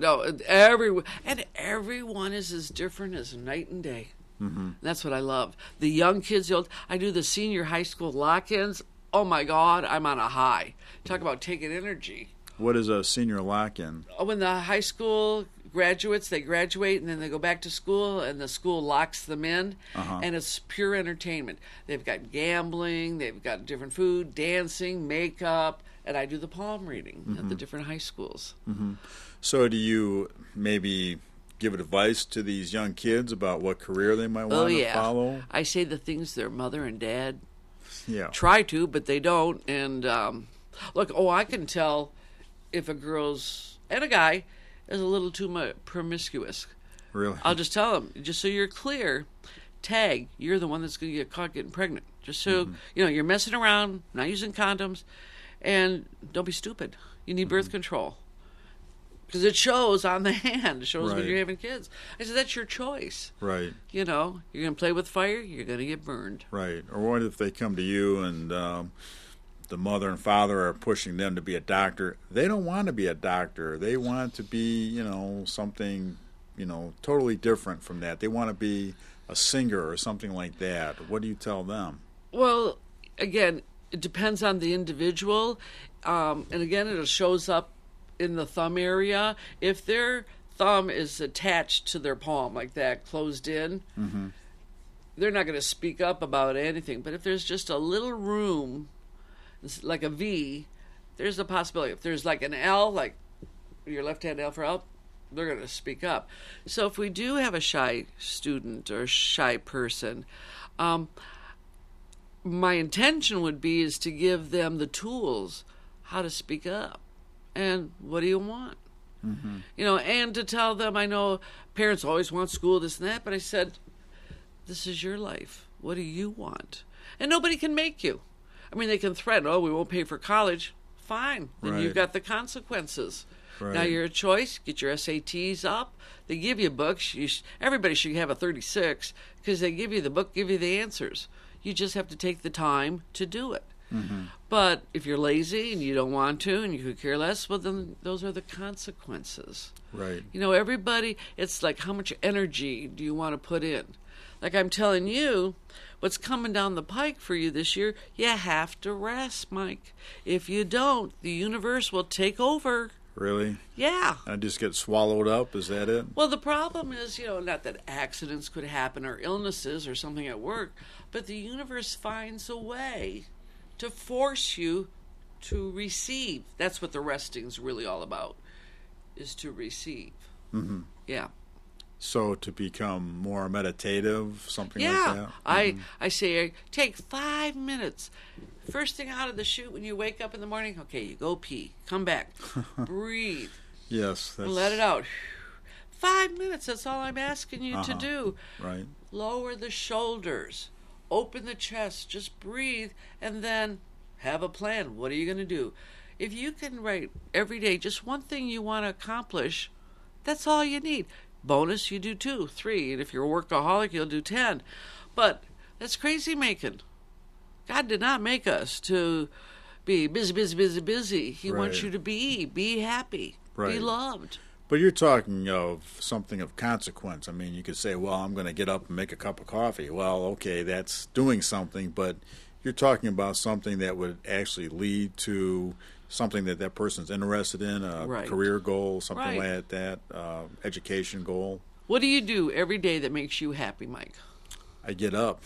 everyone is as different as night and day. That's what I love. The young kids, I do the senior high school lock-ins. Oh my God, I'm on a high. Talk about taking energy. What is a senior lock-in? When the high school graduates, they graduate and then they go back to school and the school locks them in, and it's pure entertainment. They've got gambling, they've got different food, dancing, makeup, and I do the palm reading at the different high schools. So do you maybe give advice to these young kids about what career they might want to follow? I say the things their mother and dad try to, but they don't. And look, I can tell if a girl's and a guy is a little too much promiscuous. Really? I'll just tell them, just so you're clear, tag, you're the one that's going to get caught getting pregnant. Just so, you're messing around, not using condoms, and don't be stupid. You need birth control. Because it shows on the hand. It shows when you're having kids. I said, that's your choice. Right. You're going to play with fire, you're going to get burned. Right. Or what if they come to you and the mother and father are pushing them to be a doctor? They don't want to be a doctor. They want to be, something, totally different from that. They want to be a singer or something like that. What do you tell them? Well, again, it depends on the individual. And again, it shows up in the thumb area. If their thumb is attached to their palm like that, closed in, they're not going to speak up about anything. But if there's just a little room, like a V, there's a possibility. If there's like an L, like your left hand L for L, they're going to speak up. So if we do have a shy student or shy person, my intention would be is to give them the tools how to speak up. And what do you want? And to tell them, I know parents always want school, this and that, but I said, this is your life. What do you want? And nobody can make you. I mean, they can threaten, we won't pay for college. Fine. Then you've got the consequences. Now you're a choice. Get your SATs up. They give you books. Everybody should have a 36 because they give you the book, give you the answers. You just have to take the time to do it. But if you're lazy and you don't want to and you could care less, well, then those are the consequences. Right. Everybody, it's like how much energy do you want to put in? Like I'm telling you, what's coming down the pike for you this year, you have to rest, Mike. If you don't, the universe will take over. Really? Yeah. And just get swallowed up? Is that it? Well, the problem is, not that accidents could happen or illnesses or something at work, but the universe finds a way to force you to receive. That's what the resting's really all about, is to receive. Yeah. So to become more meditative, something like that? I say take 5 minutes. First thing out of the chute when you wake up in the morning, okay, you go pee, come back, breathe. Yes. And let it out. 5 minutes, that's all I'm asking you to do. Right. Lower the shoulders. Open the chest, just breathe, and then have a plan. What are you going to do? If you can write every day just one thing you want to accomplish, that's all you need. Bonus, you do 2, 3, and if you're a workaholic, you'll do 10. But that's crazy making. God did not make us to be busy. He wants you to be happy, be loved. But you're talking of something of consequence. I mean, you could say, well, I'm going to get up and make a cup of coffee. Well, okay, that's doing something, but you're talking about something that would actually lead to something that person's interested in, a career goal, something like that, education goal. What do you do every day that makes you happy, Mike? I get up.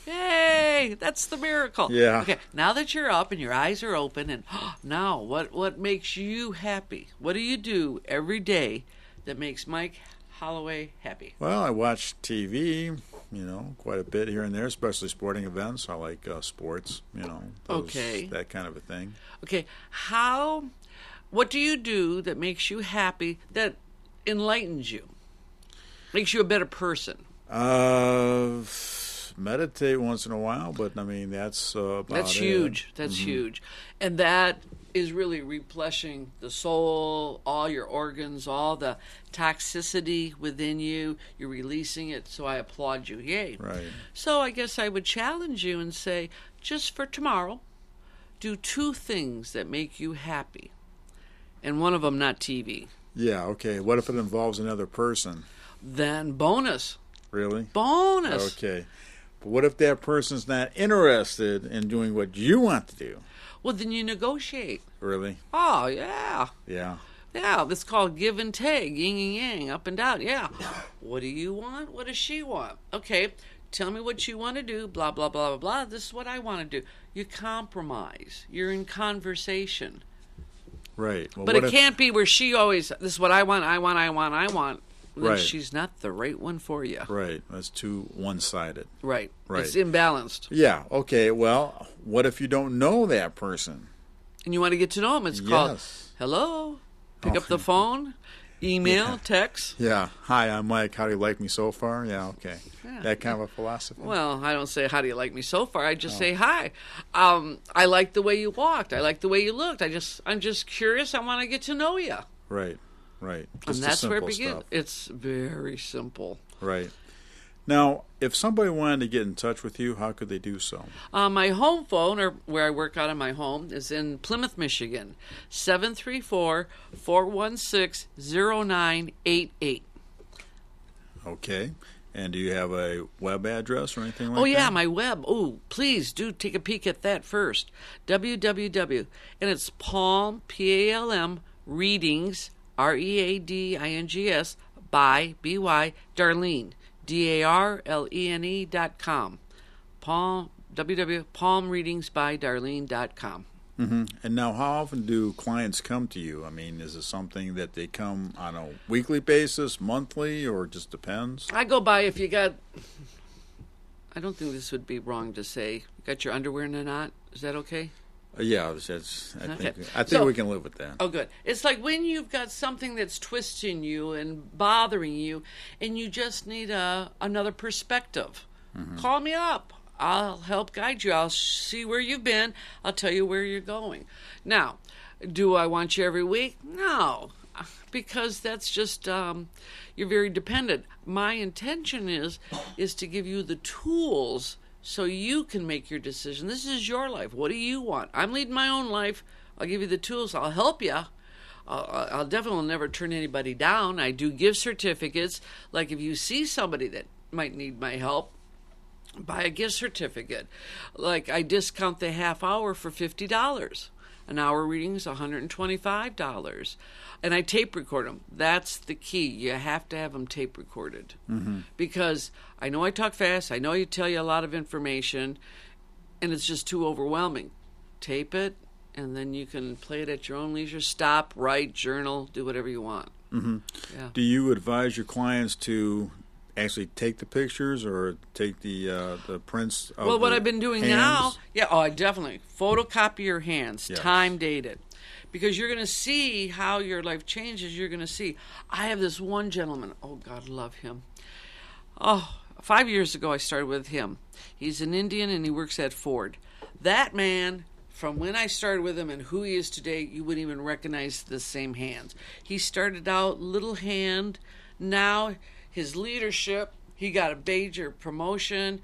Yay! That's the miracle. Yeah. Okay, now that you're up and your eyes are open, and now what makes you happy? What do you do every day that makes Mike Holloway happy? Well, I watch TV, quite a bit here and there, especially sporting events. I like sports, that kind of a thing. Okay, what do you do that makes you happy that enlightens you, makes you a better person? Meditate once in a while, but I mean that's about That's it. huge. That's huge, and that is really replenishing the soul, all your organs, all the toxicity within you. You're releasing it, so I applaud you. Yay! Right. So I guess I would challenge you and say, just for tomorrow, do 2 things that make you happy, and one of them not TV. Yeah. Okay. What if it involves another person? Then bonus. Really? Bonus. Okay. But what if that person's not interested in doing what you want to do? Well, then you negotiate. Really? Oh, yeah. Yeah. Yeah, it's called give and take, yin and yang, up and down. Yeah. What do you want? What does she want? Okay, tell me what you want to do, blah, blah, blah, blah, blah. This is what I want to do. You compromise. You're in conversation. Right. Well, But it can't be where she always, this is what I want. Then Right. she's not the right one for you. Right. That's too one-sided. Right. Right. It's imbalanced. Yeah. Okay. Well, what if you don't know that person? And you want to get to know them. It's called, hello, pick up the phone, email, text. Yeah. Hi, I'm Mike. How do you like me so far? Yeah. Okay. Yeah. That kind of a philosophy. Well, I don't say, how do you like me so far? I just say, hi. I like the way you walked. I like the way you looked. I'm just curious. I want to get to know you. Right. Right. And Just that's the where it simple begins. stuff. It's very simple. Right. Now, if somebody wanted to get in touch with you, how could they do so? My home phone, or where I work out of my home, is in Plymouth, Michigan, 734-416-0988. Okay. And do you have a web address or anything like that? Oh, yeah, my web. Oh, please do take a peek at that first. www. And it's Palm, P-A-L-M, Readings, R-E-A-D-I-N-G-S, by, B-Y, Darlene, D-A-R-L-E-N-E.com. Palm, www.palmreadingsbydarlene.com. Mm-hmm. And now, how often do clients come to you? I mean, is it something that they come on a weekly basis, monthly, or it just depends? I go by if you got, I don't think this would be wrong to say, you got your underwear in a knot? Is that okay? Yeah, I think we can live with that. Oh, good. It's like when you've got something that's twisting you and bothering you, and you just need another perspective. Mm-hmm. Call me up. I'll help guide you. I'll see where you've been. I'll tell you where you're going. Now, do I want you every week? No, because that's just you're very dependent. My intention is to give you the tools so you can make your decision. This is your life. What do you want? I'm leading my own life. I'll give you the tools. I'll help you. I'll definitely never turn anybody down. I do give certificates. Like if you see somebody that might need my help, buy a gift certificate. Like I discount the half hour for $50. An hour reading is $125. And I tape record them. That's the key. You have to have them tape recorded. Mm-hmm. Because I know I talk fast. I know I tell you a lot of information. And it's just too overwhelming. Tape it, and then you can play it at your own leisure. Stop, write, journal, do whatever you want. Mm-hmm. Yeah. Do you advise your clients to actually take the pictures or take the prints of Well, what the I've been doing hands? now, I definitely photocopy your hands, Yes. time dated, because you're going to see how your life changes. You're going to see. I have this one gentleman. Oh, God, love him. Oh, 5 years ago I started with him. He's an Indian and he works at Ford. That man, from when I started with him and who he is today, you wouldn't even recognize the same hands. He started out little hand. Now his leadership, he got a major promotion.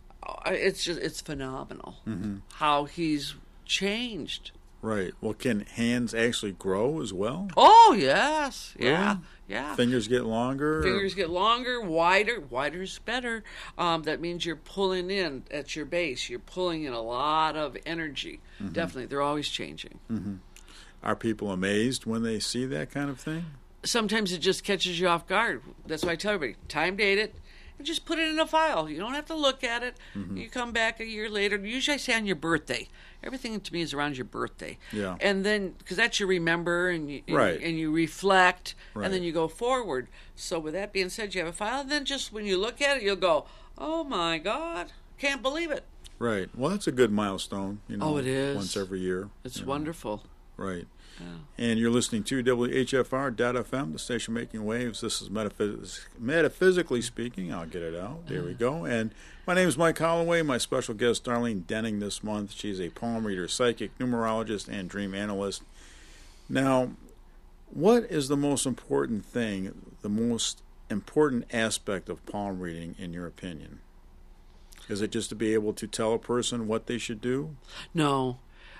It's phenomenal how he's changed. Right. Well, can hands actually grow as well? Oh, yes. Really? Yeah. Fingers get longer? Fingers get longer, wider. Wider's better. That means you're pulling in at your base. You're pulling in a lot of energy. Mm-hmm. Definitely. They're always changing. Mm-hmm. Are people amazed when they see that kind of thing? Sometimes it just catches you off guard. That's why I tell everybody, time date it, and just put it in a file. You don't have to look at it. Mm-hmm. You come back a year later. Usually I say on your birthday. Everything to me is around your birthday. Yeah. And then, because that's you remember and you, Right. and you reflect, Right. and then you go forward. So with that being said, you have a file, and then just when you look at it, you'll go, oh my God, can't believe it. Right. Well, that's a good milestone. Oh, it is. Once every year. It's wonderful. Right. Yeah. And you're listening to WHFR.FM, the station making waves. This is Metaphysically Speaking. I'll get it out. There we go. And my name is Mike Holloway. My special guest, Darlene Denning, this month. She's a palm reader, psychic, numerologist, and dream analyst. Now, what is the most important thing, the most important aspect of palm reading, in your opinion? Is it just to be able to tell a person what they should do? No.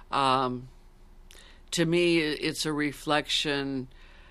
To me, it's a reflection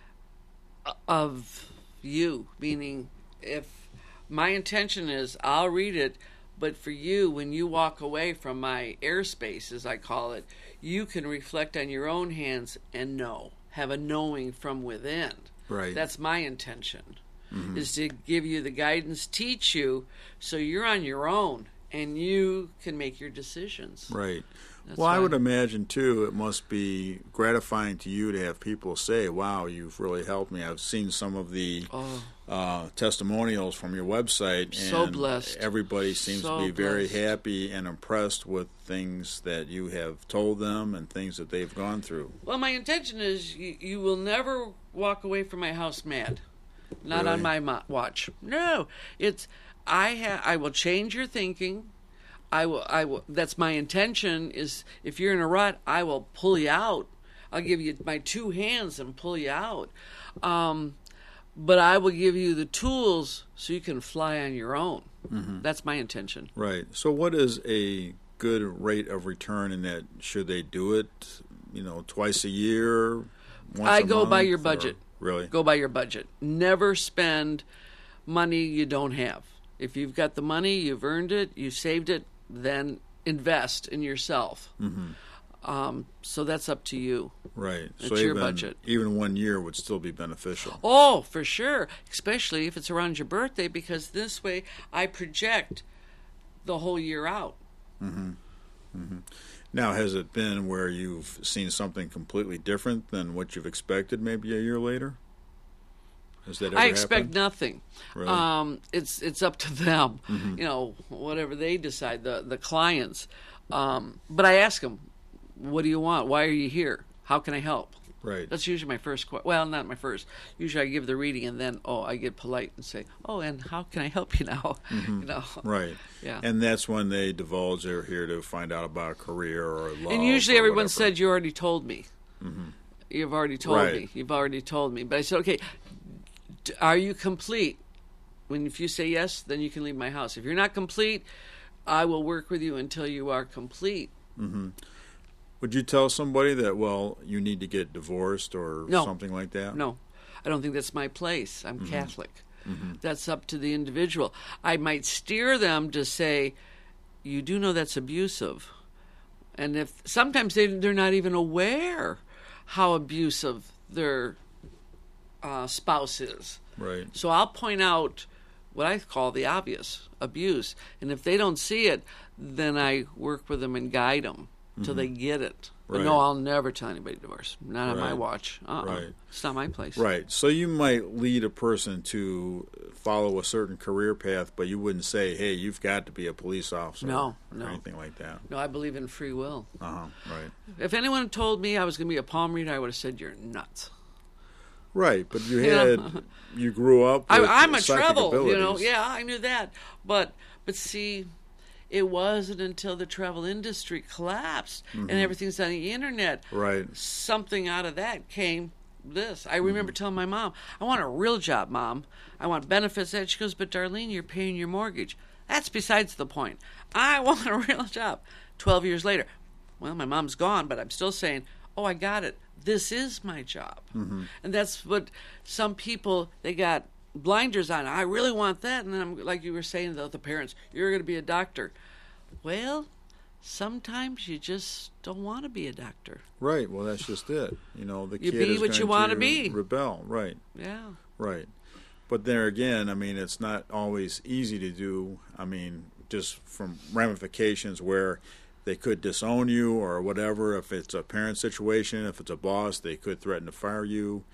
of you, meaning if my intention is I'll read it, but for you, when you walk away from my airspace, as I call it, you can reflect on your own hands and have a knowing from within. Right. That's my intention, is to give you the guidance, teach you, so you're on your own and you can make your decisions. Right. That's well, I why. would imagine, too, it must be gratifying to you to have people say, wow, you've really helped me. I've seen some of the testimonials from your website, and So blessed. everybody seems So to be very blessed. happy and impressed with things that you have told them and things that they've gone through. Well, my intention is you will never walk away from my house mad. Not Really? on my watch. No, it's I will change your thinking. I will. That's my intention. Is if you're in a rut, I will pull you out. I'll give you my two hands and pull you out. But I will give you the tools so you can fly on your own. That's my intention. Right. So what is a good rate of return in that? Should they do it, twice a year, once I a go by month, your or- budget. Really? Go by your budget. Never spend money you don't have. If you've got the money, you've earned it, you've saved it, then invest in yourself. So that's up to you. Right. It's So your even, budget. Even 1 year would still be beneficial. Oh, for sure. Especially if it's around your birthday, because this way I project the whole year out. Now, has it been where you've seen something completely different than what you've expected maybe a year later? Has that ever I expect happened? nothing. Really? It's up to them. Whatever they decide, the clients. But I ask them, what do you want? Why are you here? How can I help? Right. That's usually my first question. Well, not my first. Usually I give the reading and then, I get polite and say, and how can I help you now? Right. Yeah. And that's when they divulge they're here to find out about a career or love. And usually or everyone whatever. said, you already told me. You've already told Right. me. You've already told me. But I said, okay, are you complete? If you say yes, then you can leave my house. If you're not complete, I will work with you until you are complete. Would you tell somebody that, you need to get divorced or No. something like that? No, I don't think that's my place. I'm Catholic. That's up to the individual. I might steer them to say, you do know that's abusive. And if sometimes they're not even aware how abusive their spouse is. Right. So I'll point out what I call the obvious abuse. And if they don't see it, then I work with them and guide them till they get it. But Right. no, I'll never tell anybody to divorce. Not on my Right. watch. Right. It's not my place. Right. So you might lead a person to follow a certain career path, but you wouldn't say, hey, you've got to be a police officer No. or anything like that. No, I believe in free will. Right. If anyone told me I was going to be a palm reader, I would have said, you're nuts. Right, but you Yeah. you grew up with I'm a psychic trouble, abilities. Yeah, I knew that. But see, it wasn't until the travel industry collapsed and everything's on the internet. Right. Something out of that came this. I remember telling my mom, I want a real job, Mom. I want benefits. And she goes, but Darlene, you're paying your mortgage. That's besides the point. I want a real job. 12 years later, well, my mom's gone, but I'm still saying, I got it. This is my job. And that's what some people, they got blinders on. I really want that. And then I'm like you were saying to the parents, you're going to be a doctor. Well, sometimes you just don't want to be a doctor. Right. Well, that's just it. The You kid be is what you going wanna to be. rebel. Right. Yeah. Right. But there again, it's not always easy to do. Just from ramifications where they could disown you or whatever. If it's a parent situation, if it's a boss, they could threaten to fire you.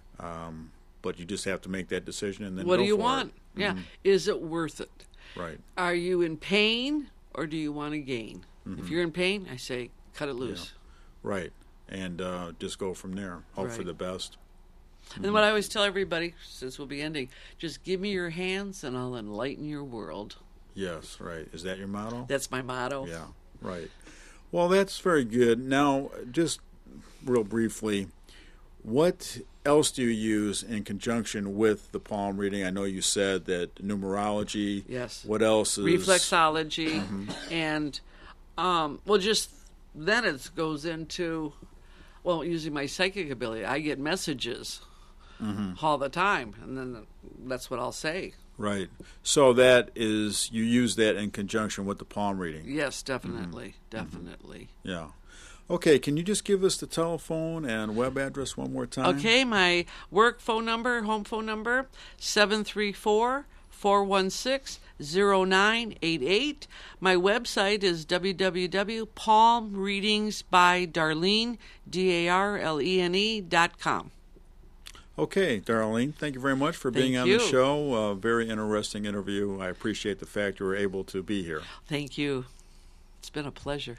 But you just have to make that decision and then What go do you for want? it. Yeah. Is it worth it? Right. Are you in pain or do you want to gain? If you're in pain, I say cut it loose. Right. and just go from there. Hope for Right. the best. And what I always tell everybody, since we'll be ending, just give me your hands and I'll enlighten your world. Yes, right. Is that your motto? That's my motto. Yeah, right. Well, that's very good. Now, just real briefly, what else do you use in conjunction with the palm reading? I know you said that numerology. Yes. What else is... Reflexology. And, well, just then it goes into, well, using my psychic ability. I get messages all the time, and then that's what I'll say. Right. So that is, you use that in conjunction with the palm reading. Yes, definitely. Definitely. Yeah. Okay, can you just give us the telephone and web address one more time? Okay, my work phone number, home phone number, 734-416-0988. My website is www.palmreadingsbydarlene.com. Okay, Darlene, thank you very much for being on the show. Very interesting interview. I appreciate the fact you were able to be here. Thank you. It's been a pleasure.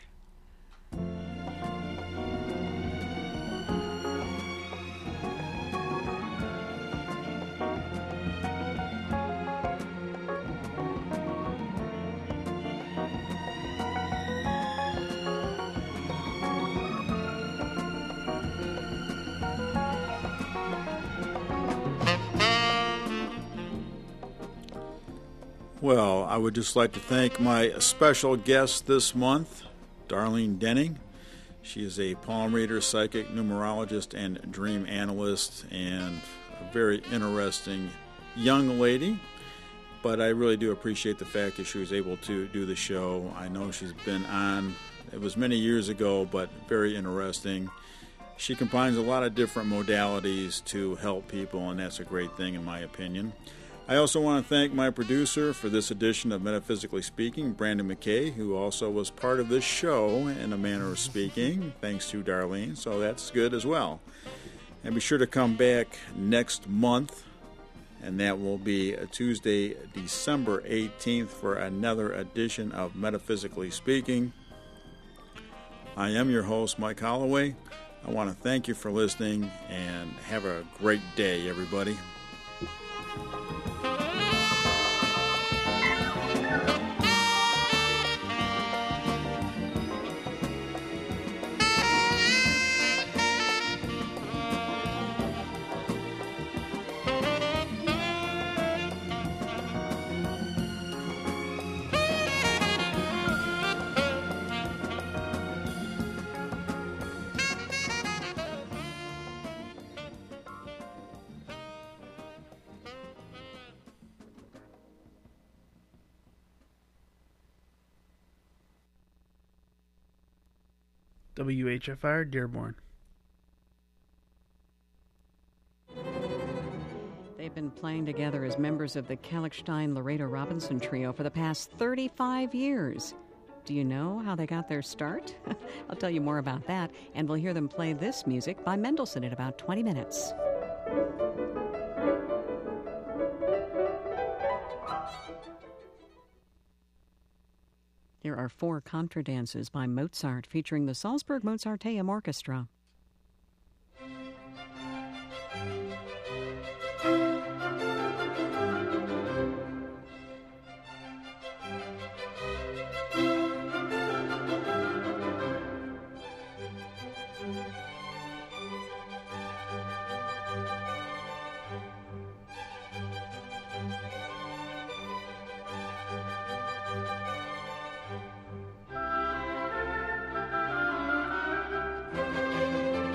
Well, I would just like to thank my special guest this month, Darlene Denning. She is a palm reader, psychic, numerologist, and dream analyst, and a very interesting young lady. But I really do appreciate the fact that she was able to do the show. I know she's been on, it was many years ago, but very interesting. She combines a lot of different modalities to help people, and that's a great thing in my opinion. I also want to thank my producer for this edition of Metaphysically Speaking, Brandon McKay, who also was part of this show in a manner of speaking, thanks to Darlene, so that's good as well. And be sure to come back next month, and that will be Tuesday, December 18th, for another edition of Metaphysically Speaking. I am your host, Mike Holloway. I want to thank you for listening, and have a great day, everybody. WHFR, Dearborn. They've been playing together as members of the Kallichstein-Loretta Robinson Trio for the past 35 years. Do you know how they got their start? I'll tell you more about that, and we'll hear them play this music by Mendelssohn in about 20 minutes. There are 4 contra dances by Mozart featuring the Salzburg Mozarteum Orchestra.